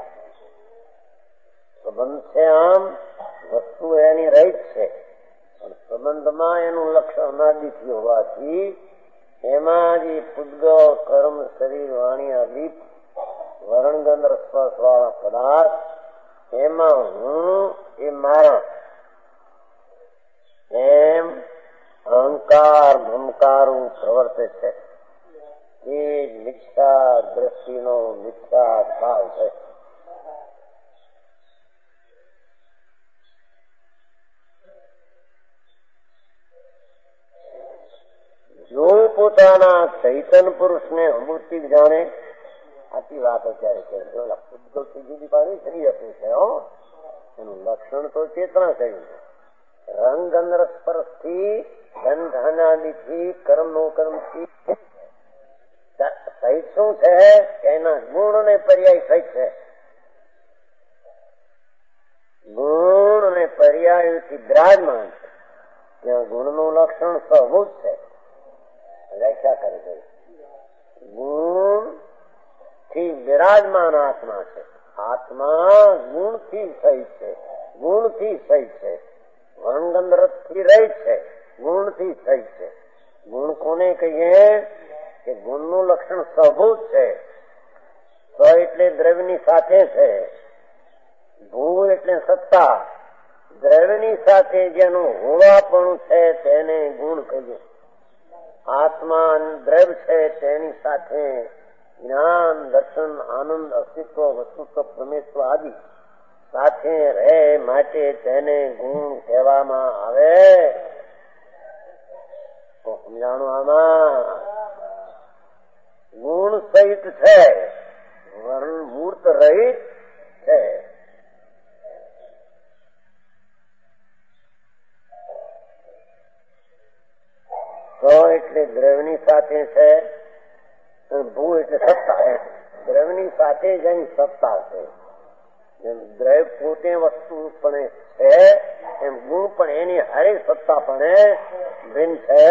સંબંધ છે, આમ વસ્તુ એની રહિત છે, પણ સંબંધમાં એનું લક્ષણ અનાદિથી હોવાથી એમાં જે પૂતગલ કર્મ શરીર વાણી આદિ વર્ણગંધ રસસ્પર્શ વાળા પદાર્થ એમાં હું એ મારા એમ અહંકાર મમકારો પ્રવર્તે છે. એ જ મિથ્યા દ્રષ્ટિનો મિથ્યા ભાવ છે. જો પોતાના ચૈતન પુરુષને અમૃતિ જાણે, આટલી વાત અત્યારે કે પૂતગલ જુદી પાડી શરીર આપ્યું છે. હો એનું લક્ષણ તો ચેતના કહ્યું છે. રંગ અંદર સ્પર્શથી ધનધાનાદિથી કર્મ નો કર્મથી સહિત શું છે? એના ગુણ અને પર્યાય સહિત છે. ગુણ અને પર્યાયથી બિરાજમાન છે. ત્યાં ગુણનું લક્ષણ સહભૂત છે. વ્યાખ્યા કરી ગઈ. ગુણ થી બિરાજમાન આત્મા છે. આત્મા ગુણ થી સહિત છે. ગુણ થી સહિત છે. વર્ણગંધ રસ થી રહિત છે. ગુણ થી સહિત છે. ગુણ કોને કહીએ કે ગુણનું લક્ષણ સહભૂત છે. સ એટલે દ્રવ્યની સાથે છે. ભૂ એટલે સત્તા. દ્રવ્યની સાથે જેનું હોવાપણું છે તેને ગુણ કહીએ. આત્મા દ્રવ્ય છે તેની સાથે જ્ઞાન દર્શન આનંદ અસ્તિત્વ વસ્તુત્વ પ્રમેત્વ આદિ સાથે રહે માટે તેને ગુણ કહેવામાં આવે. તો સમજાણું આમાં ગુણ સહિત છે, વર્ણ મૂર્ત રહિત છે. સ એટલે દ્રવ્યની સાથે છે, ભૂ એટલે સત્તા. દ્રવ્યની સાથે જેની સત્તા છે, જેમ દ્રવ્ય પોતે વસ્તુ પણ છે એમ ગુણ પણ એની હારે સત્તા પણ ભિન્ન છે.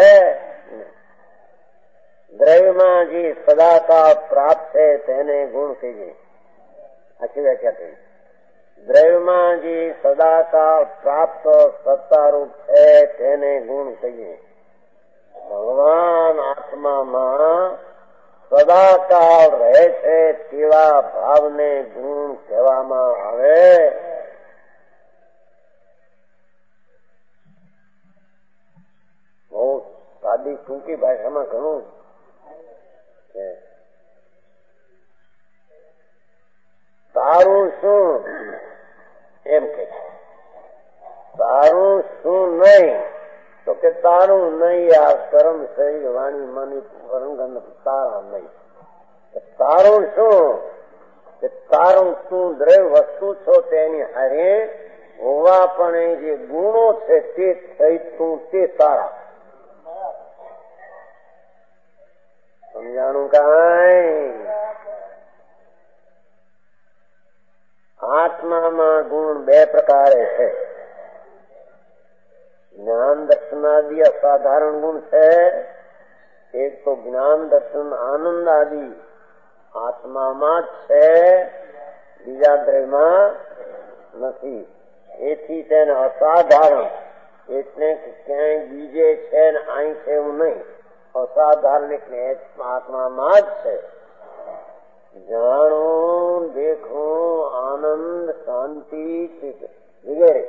દ્રવ્યમાં જે સદાકાળ પ્રાપ્ત છે તેને ગુણ કહીએ. આખી વ્યાખ્યા કહી. દ્રવ્યમાં જે સદાકાળ પ્રાપ્ત સત્તારૂપ છે તેને ગુણ કહીએ. ભગવાન આત્મામાં સદાકાળ રહે છે તેવા ભાવને ગુણ કહેવામાં આવે. બહુ સાદી ટૂંકી ભાષામાં ઘણું છે. તારું શું એમ કે તારું શું નહીં, તો કે તારું નહીં આ કર્મ શરીર વાણી મની વર્ણગંધ તારા નહીં. તારું શું કે તારું તું દ્રવ્ય વસ્તુ છો તેની હારે હોવા પણ જે ગુણો છે તે થઈ તું તે તારા. સમજાણું કાંઈ? આત્મામાં ગુણ બે પ્રકારે છે. જ્ઞાન દર્શનાદિ અસાધારણ ગુણ છે. એક તો જ્ઞાન દર્શન આનંદ આદિ આત્મામાં જ છે, બીજા દ્રવ્યમાં નથી. એથી તેને અસાધારણ એટલે કે ક્યાંય બીજે છે ને અહીં છે એવું નહીં. અસાધારણ એટલે આત્મામાં જ છે. જાણવું, દેખવું, આનંદ, શાંતિ વગેરે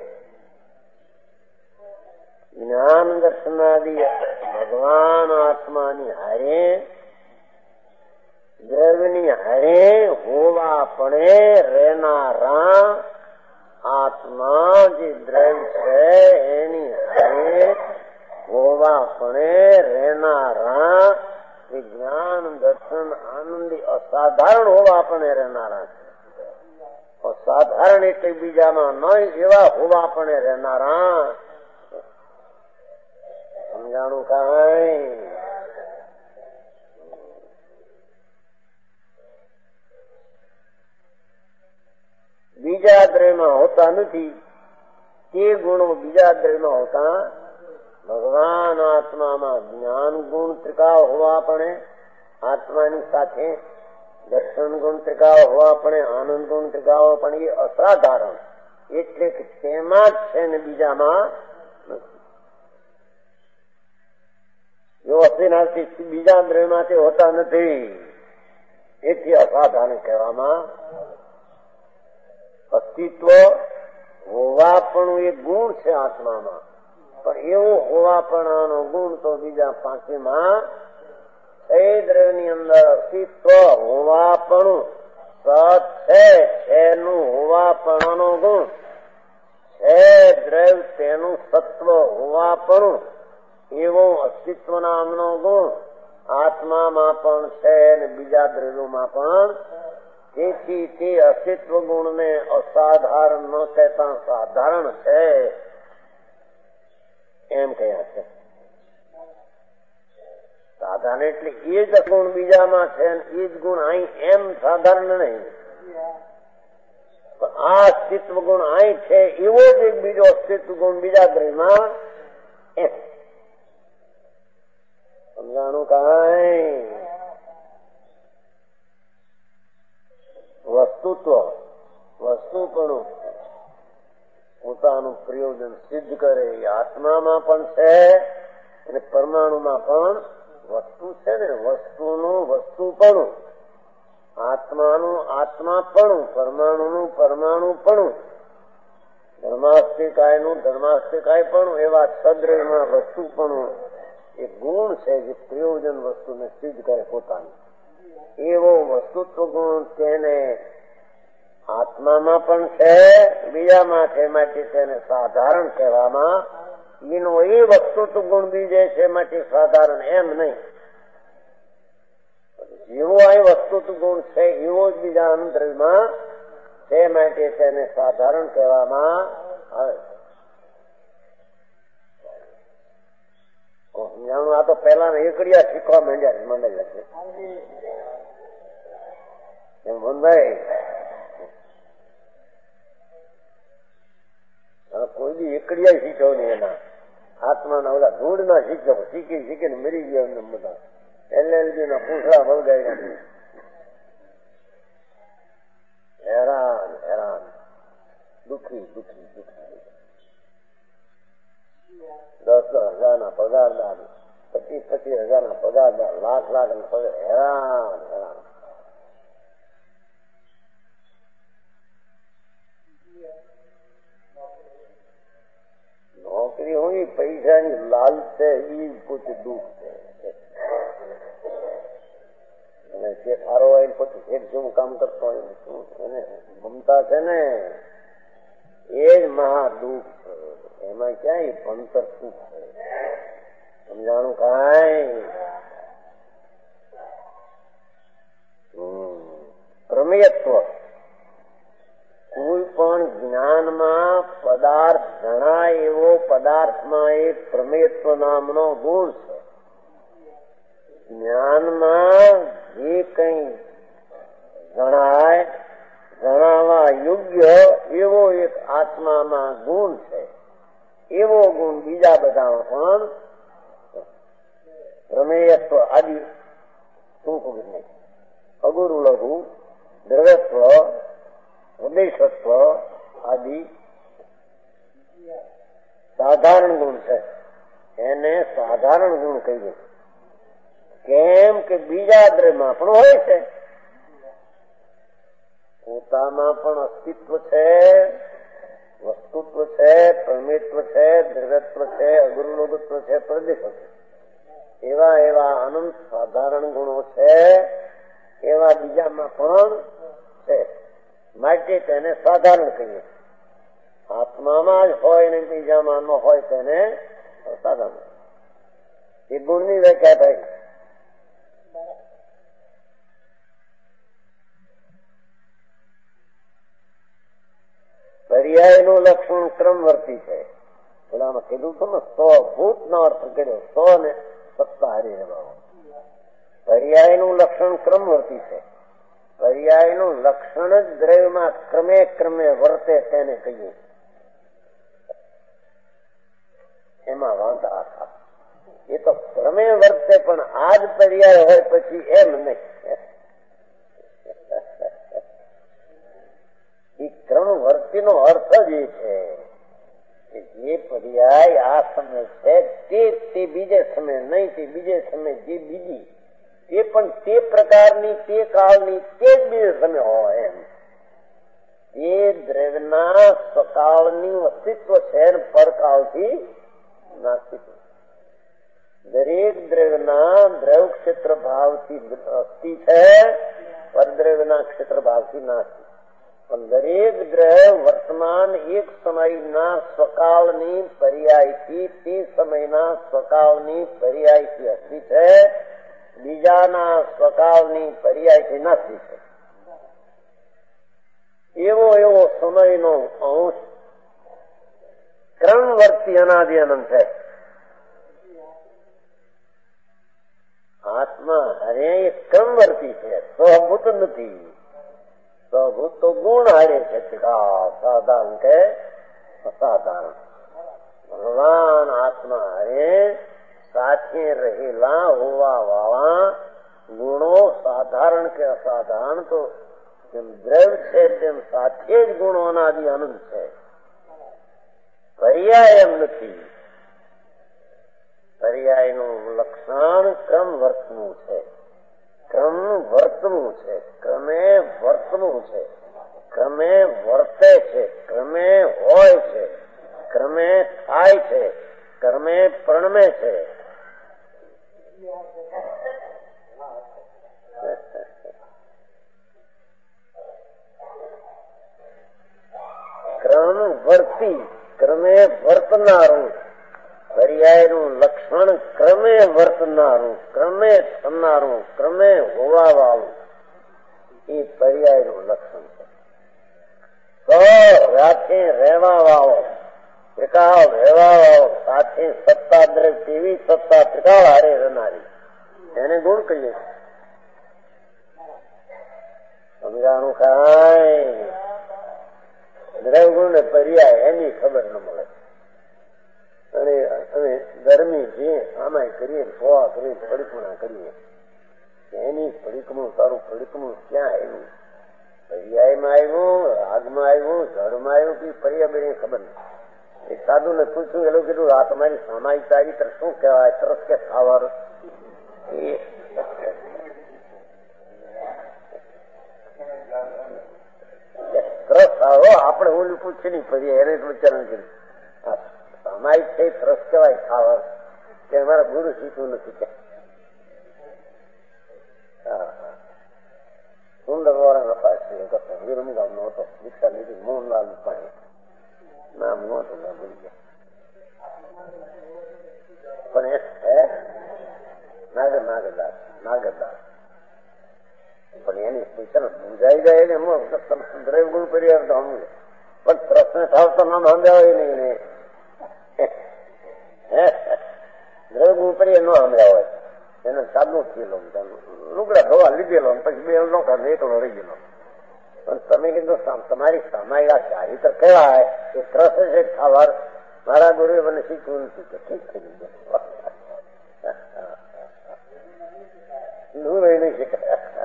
જ્ઞાન દર્શનાદિ ભગવાન આત્માની હારે દ્રવ્યની હારે હોવા પણ રહેનારા આત્મા જે દ્રવ્ય છે એની હારે હોવાપણે રહેનારા વિજ્ઞાન દર્શન આનંદી અસાધારણ હોવાપણે રહેનારા છે. અસાધારણ એટલે બીજામાં ન એવા હોવાપણે રહેનારા. સમજાણું કાંઈ? બીજા દ્રવ્યમાં હોતા નથી તે ગુણો બીજા દ્રવ્યમાં હોતા. ભગવાન આત્મામાં જ્ઞાન ગુણ ત્રિકાળ હોવા પણ આત્માની સાથે દર્શન ગુણ ત્રિકાળ હોવા પણ આનંદ ગુણ ત્રિકાળ હોવા પણ એ અસાધારણ એટલે કે તેમાં જ છે ને બીજામાં જો અસ્તિનાથી બીજા દ્રવ્યમાં તે હોતા નથી એથી અસાધારણ કહેવામાં. અસ્તિત્વ હોવાપણું એક ગુણ છે આત્મામાં, પણ એવો હોવાપણાનો ગુણ તો બીજા પાંચમાં એ દ્રવ્યની અંદર અસ્તિત્વ હોવાપણું સત છે એનું હોવાપણાનો ગુણ છે દ્રવ્ય તેનું સત્વ હોવાપણું એવો અસ્તિત્વ નામનો ગુણ આત્મામાં પણ છે અને બીજા દ્રવ્યોમાં પણ. તેથી તે અસ્તિત્વ ગુણને અસાધારણ ન કહેતા સાધારણ છે એમ કહ્યા છે. સાધારણ એટલે એ જ ગુણ બીજામાં છે એ જ ગુણ અહીં એમ સાધારણ નહીં. આ અસ્તિત્વ ગુણ અહીં છે એવો જ એક બીજો અસ્તિત્વ ગુણ બીજા દ્રવ્યમાં એમ. સમજાણું કાંઈ? વસ્તુત્વ વસ્તુપણું પોતાનું પ્રયોજન સિદ્ધ કરે એ આત્મામાં પણ છે અને પરમાણુમાં પણ વસ્તુ છે ને. વસ્તુનું વસ્તુપણું આત્માનું આત્માપણું પરમાણુનું પરમાણુપણું ધર્માસ્તિકાયનું ધર્માસ્તિકાયપણું એવા સદ્રવ્યમાં વસ્તુપણું એ ગુણ છે જે પ્રયોજન વસ્તુને સિદ્ધ કરે પોતાનું. એવો વસ્તુત્વ ગુણ તેને આત્મામાં પણ છે બીજામાં છે માટે તેને સાધારણ કહેવામાં. એનો એ વસ્તુત્વ ગુણ બીજે છે માટે સાધારણ એમ નહીં. જેવો અહીં વસ્તુત્વ ગુણ છે એવો જ બીજા અંતરમાં તે માટે તેને સાધારણ કહેવામાં આવે. જાણું આ તો પેલા એકડિયા શીખવા માંડ્યા મંડેલા છે એમ ભાઈ. કોઈ બી એકડિયા શીખો નહીં એના આત્માના ઓલા ધૂળ ના શીખો શીખી શીખીને મરી ગયા એમને બધા એલએલબી ના પૂછડા વળગાઈ હેરાન હેરાન દુઃખી દુઃખી દુઃખી. દસ દસ હજાર ના પગારદાર પચીસ પચીસ હજાર ના પગારદાર લાખ લાખ ના પગાર હેરાન હેરાન. નોકરી હોય પૈસાની લાલ છે એ પોતે દુઃખ છે અને જે સારો હોય પોતે શેઠ જેવું કામ કરતો હોય એને મમતા છે ને એ જ મહા દુઃખ છે. એમાં ક્યાંય ભણતર સુખ છે સમજાણું કાંઈ? પ્રમેયત્વ કોઈ પણ જ્ઞાનમાં પદાર્થ જણાય એવો પદાર્થમાં એક પ્રમેયત્વ નામનો ગુણ છે. જ્ઞાનમાં જે કઈ જણાય જણાવવા યોગ્ય એવો એક આત્મામાં ગુણ છે. એવો ગુણ બીજા બધામાં પણ પ્રમેયત્વ આદિ ટૂંકું નહીં. અગુરુ લઘુ દ્રવ્યત્વ ઉદ્દેશત્વ આદિ સાધારણ ગુણ છે. એને સાધારણ ગુણ કહીએ. કેમ કે બીજા દ્રવ્યમાં પણ હોય છે. પોતામાં પણ અસ્તિત્વ છે, વસ્તુત્વ છે, પ્રમેયત્વ છે, દ્રવ્યત્વ છે, અગુરુલઘુત્વ છે, પ્રદેશત્વ એવા એવા અનંત સાધારણ ગુણો છે. એવા બીજામાં પણ છે માટે તેને સાધારણ કહીએ. આત્મામાં જ હોય ને બીજામાં ન હોય તેને પ્રસાદમ. એ ગુણની વ્યાખ્યા થઈ. પર્યાયનું લક્ષણ ક્રમવર્તી છે. પેલામાં કીધું હતું ને સો ભૂત નો અર્થ કર્યો, સો ને સત્તા હારી રહેવાનો. પર્યાયનું લક્ષણ ક્રમવર્તી છે. પર્યાયનું લક્ષણ જ દ્રવ્યમાં ક્રમે ક્રમે વર્તે તેને કહીએ. એમાં વાંધા હતા. એ તો ક્રમે વર્તે પણ આ જ પર્યાય હોય પછી એમ નહીં. એ ક્રમવર્તી નો અર્થ જ એ છે કે જે પર્યાય આ સમય છે તે તે બીજે સમય નહીં, તે બીજે સમય જે બીજી તે પણ તે પ્રકારની તે કાળની તે જ બીજે સમય હોય એમ. એ દ્રવ્યના સ્વકાળનું અસ્તિત્વ છે પરકાળથી નાસ્તિત્વ. દરેક દ્રવ્યના દ્રવ ક્ષેત્ર ભાવથી અસ્તિ છે, પરદ્રવ્યના ક્ષેત્ર ભાવથી નાસ્તિ. પણ દરેક દ્રવ વર્તમાન એક સમયના સ્વકાળની પર્યાયથી તે સમયના સ્વકાળની પર્યાયથી અસ્તિ છે, બીજાના સ્વકાળની પર્યાયથી નાસ્તિ છે. એવો એવો સમયનો અંશ ક્રમવર્તી અનાદિ અનંત છે. આત્મા હરે એ ક્રમવર્તી છે, સ્વભૂત નથી. સ્વભૂત તો ગુણ હારે છે, સાધારણ કે અસાધારણ. ભગવાન આત્મા હરે સાથે રહેલા હોવા વાળા ગુણો સાધારણ કે અસાધારણ તો જેમ દ્રવ્ય છે તેમ સાથે જ ગુણો અનાદિ અનંત છે. પર્યાય એમ નથી. પર્યાયનું લક્ષણ ક્રમ વર્તનું છે. ક્રમ વર્તનું છે, ક્રમે વર્તનું છે, ક્રમે વર્તે છે, ક્રમે હોય છે, ક્રમે થાય છે, ક્રમે પ્રણમે છે. ક્રમ વર્તી, ક્રમે વર્તનારું. પર્યાયનું લક્ષણ ક્રમે વર્તનારું, ક્રમે થનારું, ક્રમે હોવા વાળું એ પર્યાયનું લક્ષણ છે. તો સાથે રહેવા વાળો, ત્રિકાળ રહેવા વાળો, સાથે સત્તા દ્રવ તેવી સત્તા ત્રિકાળ હારે રહેનારી એને ગુણ કહીએ. સમજાણું કાંઈ દ્રવ ગુણ ને પર્યાય એની ખબર ન મળે. અને અમે ગરમી જે આમાં કરીએ, ફોવા કરીએ, પડીકમણા કરીએ, એની પડીકમું તારું પડીકમું ક્યાં આવ્યું? પર્યાયમાં આવ્યું, રાગમાં આવ્યું, જળમાં આવ્યું કે પર્યાય બેની ખબર નહીં. એક સાધુ ને પૂછ્યું, એ લોકો કીધું આ તમારી સામાયિક ચારિત્ર શું કહેવાય? તરસ કે ખાવાર તરસ આવો આપણે હું પૂછીએ નહીં પર્યાય એને ઉચ્ચારણ કર્યું. સામાયિક છે તરસ કહેવાય ખાવર કે અમારા ગુરુ શીખવું નથી કે સુંદર વાળા નફા વિરમ ગામ નો હતો. દીક્ષા લીધી મોહનલાલ પાણી નામ નહોતું ના ભૂલી ગયા. પણ એ નાગર નાગરદાસ નાગરદાસ પણ એની વિચાર સમજાઈ જાય ને દ્રવ્ય ગુણ પર્યાય તો હમું પણ પ્રશ્ન થાવ તો નામ સમજાવાય નહીં. દ્રવ્ય ગુણ પર્યાય ન સમજાય હોય એને સાદું થયેલો લુગડા ધોવા લીધેલો પછી બે નો કાઢે એકલો રહી ગયેલો. પણ તમે કીધું તમારી સામાયિક ચારિત્ર કહેવાય એ ત્રસ છે ખાવાર મારા ગુરુએ મને શીખવું નથી કે ઠીક થઈ ગયું. હું રહી નહીં શીખાય.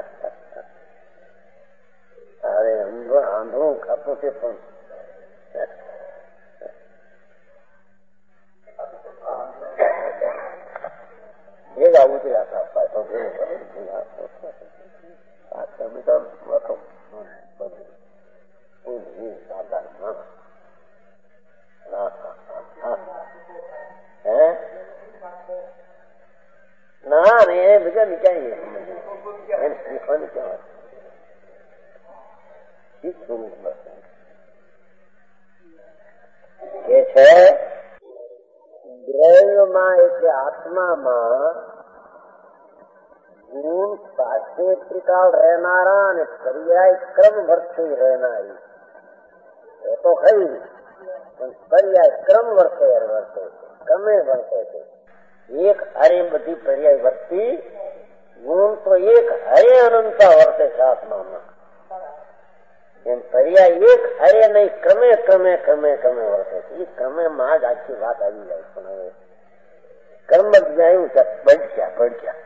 અરે આંધળું ખાતું છે પણ એ જ આવું છે. ના ને એ બીજા નીચાઈ એમ શીખવાની કહેવાય. શીખવું છે દ્રવ્યમાં એટલે આત્મામાં ગુણ સાથે ત્રિકાળ રહેનારા અને પર્યાય ક્રમ વર્તે રહેનારી એ તો ખરી, પણ પર્યાય ક્રમ વર્તે વર્તે છે, ક્રમે વર્તે છે. એક હારે બધી પર્યાય વર્તી, ગુણ તો એક હારે અનંતા વર્તે છે આત્મામાં. એમ પર્યાય એક હારે નહીં, ક્રમે ક્રમે ક્રમે ક્રમે વર્તે છે. એ ક્રમે માં જ આખી વાત આવી જાય. પણ હવે કર્મ જ્ઞાયું છે ભડક્યા ભડક્યા.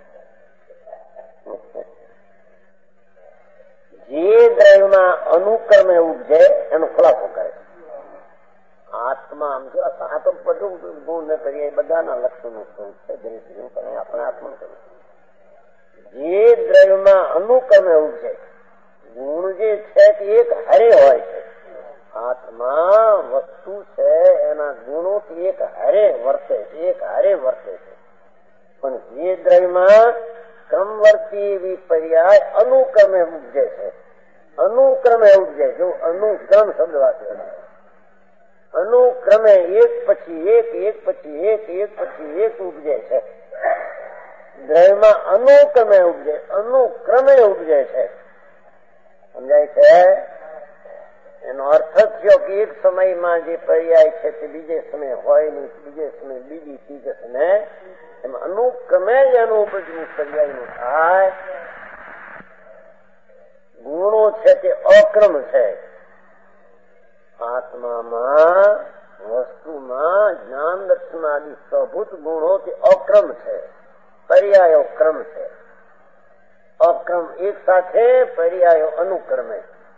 જે દ્રવ્યમાં અનુકર્મે ઉપજે એનો ખુલાસો કરે. આત્મા આમ જો આ તો બધું ગુણ ને કરીએ બધાના લક્ષણો સ્વરૂપ છે. આપણે આત્મા કર્યું જે દ્રવ્યમાં અનુક્રમે ઉપજે, ગુણ જે છે તે એક હારે હોય છે. આત્મા વસ્તુ છે એના ગુણો એક હારે વર્તે છે, એક હારે વર્તે છે. પણ જે દ્રવ્યમાં ક્રમવર્તી એવી પર્યાય અનુક્રમે ઉપજે છે, અનુક્રમે ઉપજે. જો અનુક્રમ શબ્દ વાપરે, અનુક્રમે એક પછી એક, એક પછી એક, એક પછી એક ઉપજે છે. દ્રવ્યમાં અનુક્રમે ઉપજે, અનુક્રમે ઉપજે છે. સમજાય છે? એનો અર્થ થયો કે એક સમયમાં જે પર્યાય છે તે બીજે સમય હોય નહીં, બીજે સમય બીજી, ત્રીજે સમય એમાં અનુક્રમે જ એનું ઉપજવું પર્યાયનું થાય. ગુણો છે તે અક્રમ છે. આત્મામાં વસ્તુમાં જ્ઞાન દર્શન આદિ સ્વભૂત ગુણો તે અક્રમ છે, પર્યાયો ક્રમ છે. અક્રમ એક સાથે, પર્યાયો અનુક્રમે.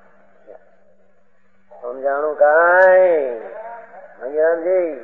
સમજાણું કાંઈ મંગીરામજી?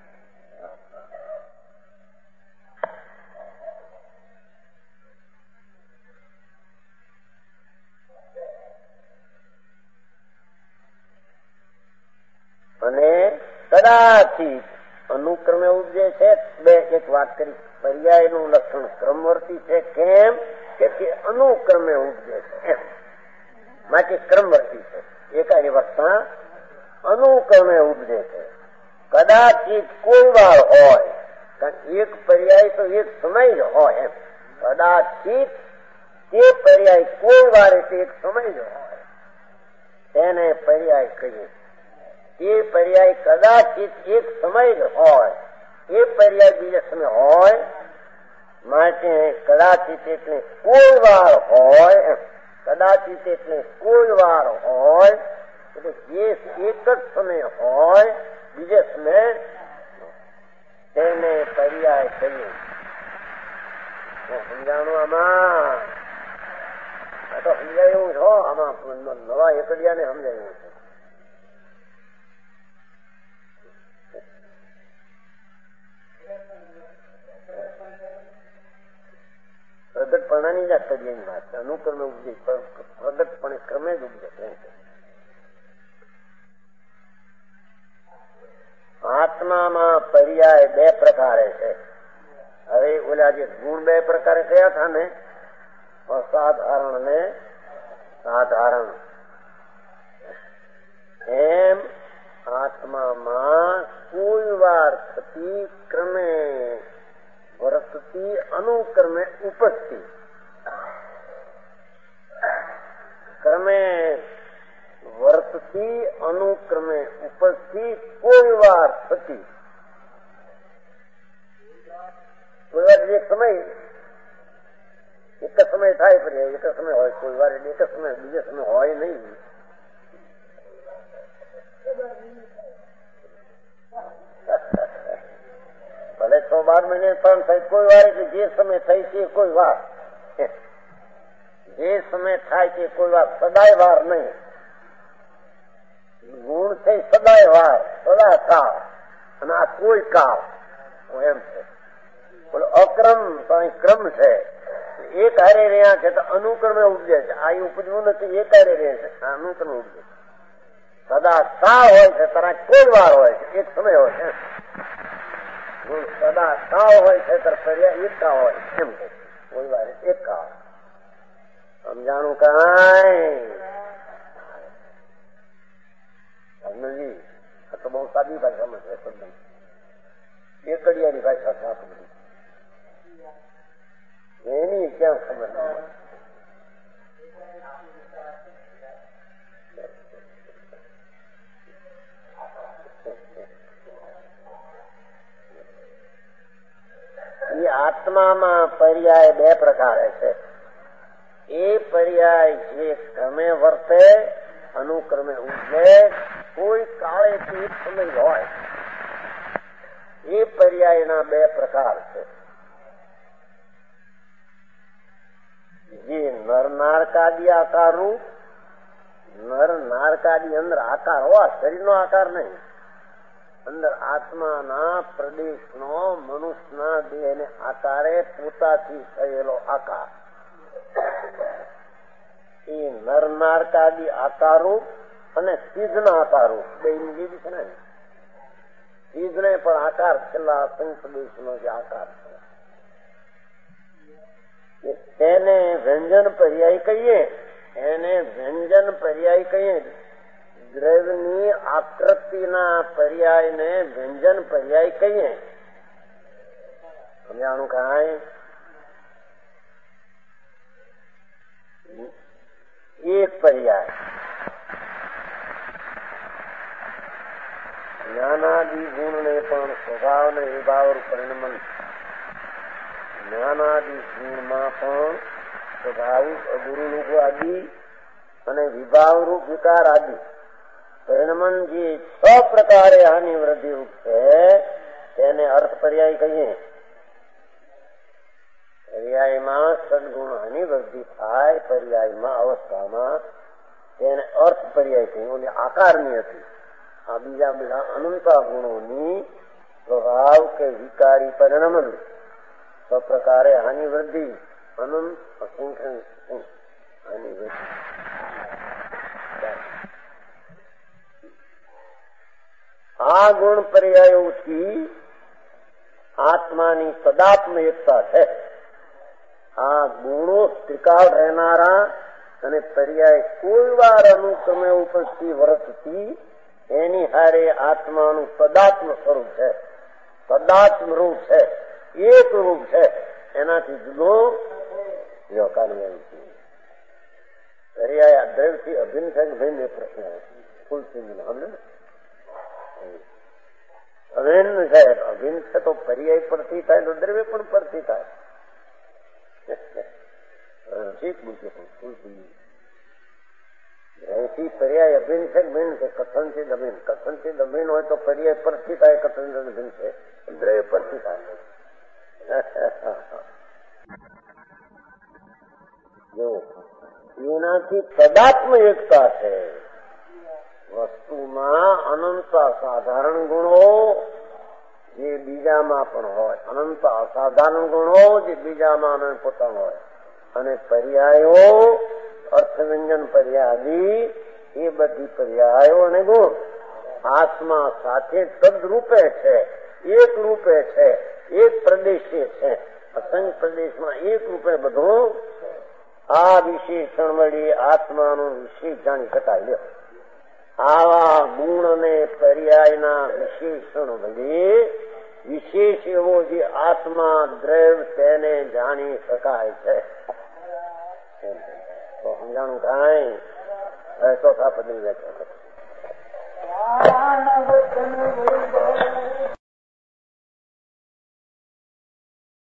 અને કદાચિત અનુક્રમે ઉપજે છે. બે એક વાત કરી, પર્યાય નું લક્ષણ ક્રમવર્તી છે. કેમ કે તે અનુક્રમે ઉપજે છે એમ માટે ક્રમવર્તી છે. એકાદી વર્તા અનુક્રમે ઉપજે છે. કદાચિત કોઈ વાર હોય, કારણ એક પર્યાય તો એક સમય જ હોય એમ. કદાચિત તે પર્યાય કોઈ વાર એટલે એક સમય જ હોય, તેને પર્યાય કહીએ. એ પર્યાય કદાચિત એક સમય જ હોય, એ પર્યાય બીજા સમય હોય માટે કદાચિત એટલે કોઈ વાર હોય એમ. કદાચિત એટલે કોઈ વાર હોય એટલે જે એક જ સમય હોય બીજે સમય તેને પર્યાય કહીએ. સમજાણું આમાં? આ તો સમજાયું છો. આમાં નવા એકડિયા ને સમજાયું છે. પ્રગટપણાની જ આશ્ચર્યની વાત છે. અનુક્રમે ઉપજે, પ્રગટપણે ક્રમે જ ઉપજે. આત્મામાં પર્યાય બે પ્રકારે છે. હવે ઓલા જે ગુણ બે પ્રકારે કયા હતા ને, અસાધારણ ને સાધારણ, એમ આત્મામાં કોઈ વાર થતી ક્રમે વર્તતી અનુક્રમે ઉપજતી, ક્રમે વર્તતી અનુક્રમે ઉપજતી કોઈ વાર થતી. કોઈ વાર એક સમય એક જ સમય થાય, પણ એક જ સમય હોય. કોઈ વાર એક જ સમય બીજે સમય હોય નહીં. ભલે છ બાર મહિને પણ થઈ કોઈ વાર, એટલે જે સમય થઈ છે કોઈ વાર, જે સમય થાય છે કોઈ વાર, સદાય વાર નહીં. ગુણ છે સદાય વાર, સદા કાળ, અને આ કોઈ કાળ એમ છે. બોલો અક્રમ તો અહીં ક્રમ છે. એક હારે રહ્યા છે તો અનુક્રમે ઉપજે છે. આ ઉપજવું નથી, એક હારે રહે છે, આ અનુક્રમે ઉપજે છે. સદા કાળ હોય છે, તારા કોઈ વાર હોય છે, એક સમય હોય છે. સદા કાળ હોય છે ત્યારે પર્યાય એક કાળ હોય એમ કે કોઈ વાર એક કાળ. સમજાણું કાંઈ? તો બહુ સાદી ભાષામાં છે શબ્દ, એકડિયાની ભાષા છે આ બધી, એની ક્યાં ખબર નહીં. એ આત્મામાં પર્યાય બે પ્રકારે છે. એ પર્યાય જે ક્રમે વર્તે, અનુક્રમે ઉઠે, કોઈ કાળેથી સમય હોય, એ પર્યાયના બે પ્રકાર છે. જે નર નારકાદી આકારનું, નર નારકાદી અંદર આકાર હોવા, શરીરનો આકાર નહીં, અંદર આત્માના પ્રદેશનો મનુષ્યના દેહને આકારે પોતાથી થયેલો આકાર, એ નર નારકાદી આકારો અને સિદ્ધના આકારો બે લીધી છે ને. સિદ્ધને પણ આકાર છેલ્લા સંપ્રદેશનો જે આકાર છે તેને વ્યંજન પર્યાય કહીએ, એને વ્યંજન પર્યાય કહીએ. દ્રવ્યની આકૃતિના પર્યાયને વ્યંજન પર્યાય કહીએ. સમજાણું કાંઈ? એક પર્યાય જ્ઞાનાદિ ગુણને પણ સ્વભાવ ને વિભાવ પરિણમન, જ્ઞાનાદિ ગુણમાં પણ સ્વભાવિક અગુરુરૂપ આદિ અને વિભાવરૂપ વિકાર આદિ પરિણમન જે છ પ્રકારે આની વૃદ્ધિ રૂપ છે તેને અર્થ પર્યાય કહીએ. પર્યાયમાં સદગુણ આની વૃદ્ધિ થાય, પર્યાયમાં અવસ્થામાં તેને અર્થ પર્યાય કહીએ. ઓલી આકારની હતી, આ બીજા બધા અનંતા ગુણોની સ્વભાવ કે વિકારી પરિણમન છ પ્રકારે આની વૃદ્ધિ, અનંત અસંખ્ય આની વૃદ્ધિ. આ ગુણ પર્યાયોથી આત્માની સદાત્મ એકતા છે. આ ગુણો ત્રિકાળ રહેનારા અને પર્યાય કોઈ વાર અનુક્રમે ઉપસ્થિત વર્તતી એની હારે આત્માનું સદાત્મ સ્વરૂપ છે, સદાત્મ રૂપ છે, એક રૂપ છે, એનાથી જુદો પર્યાય દ્રવ્યથી અભિન્ન છે કે ભિન્ન એ પ્રશ્ન ફૂલ સિંહ અભિન્ન છે. અભિન્ન છે તો પર્યાય પરથી થાય તો દ્રવ્ય પણ પરથી થાય. રહેથી પર્યાય અભિન્ન છે ભિન્ન છે, કથનથી અભિન્ન, કથનથી અભિન્ન હોય તો પર્યાય પરથી થાય, કથન અભિન્ન છે દ્રવ્ય પરથી થાય. જો એનાથી સદાત્મ એકતા છે. વસ્તુમાં અનંત અસાધારણ ગુણો જે બીજામાં પણ હોય, અનંત અસાધારણ ગુણો જે બીજામાં પોતાનો હોય, અને પર્યાયો અર્થવ્યંજન પર્યાદી એ બધી પર્યાયો અને ગુણ આત્મા સાથે તદરૂપે છે, એક રૂપે છે, એક પ્રદેશે છે. અસંખ્ય પ્રદેશમાં એક રૂપે બધું આ વિશેષણ વળી આત્માનું વિશેષ જાણી શકાય. લ્યો, આવા ગુણ અને પર્યાયના વિશેષણ વળી વિશેષ એવો જે આત્મા દ્રવ્ય તેને જાણી શકાય છે. તો સમજાણું કાંઈ? ચોથા પદની વ્યાખ્યા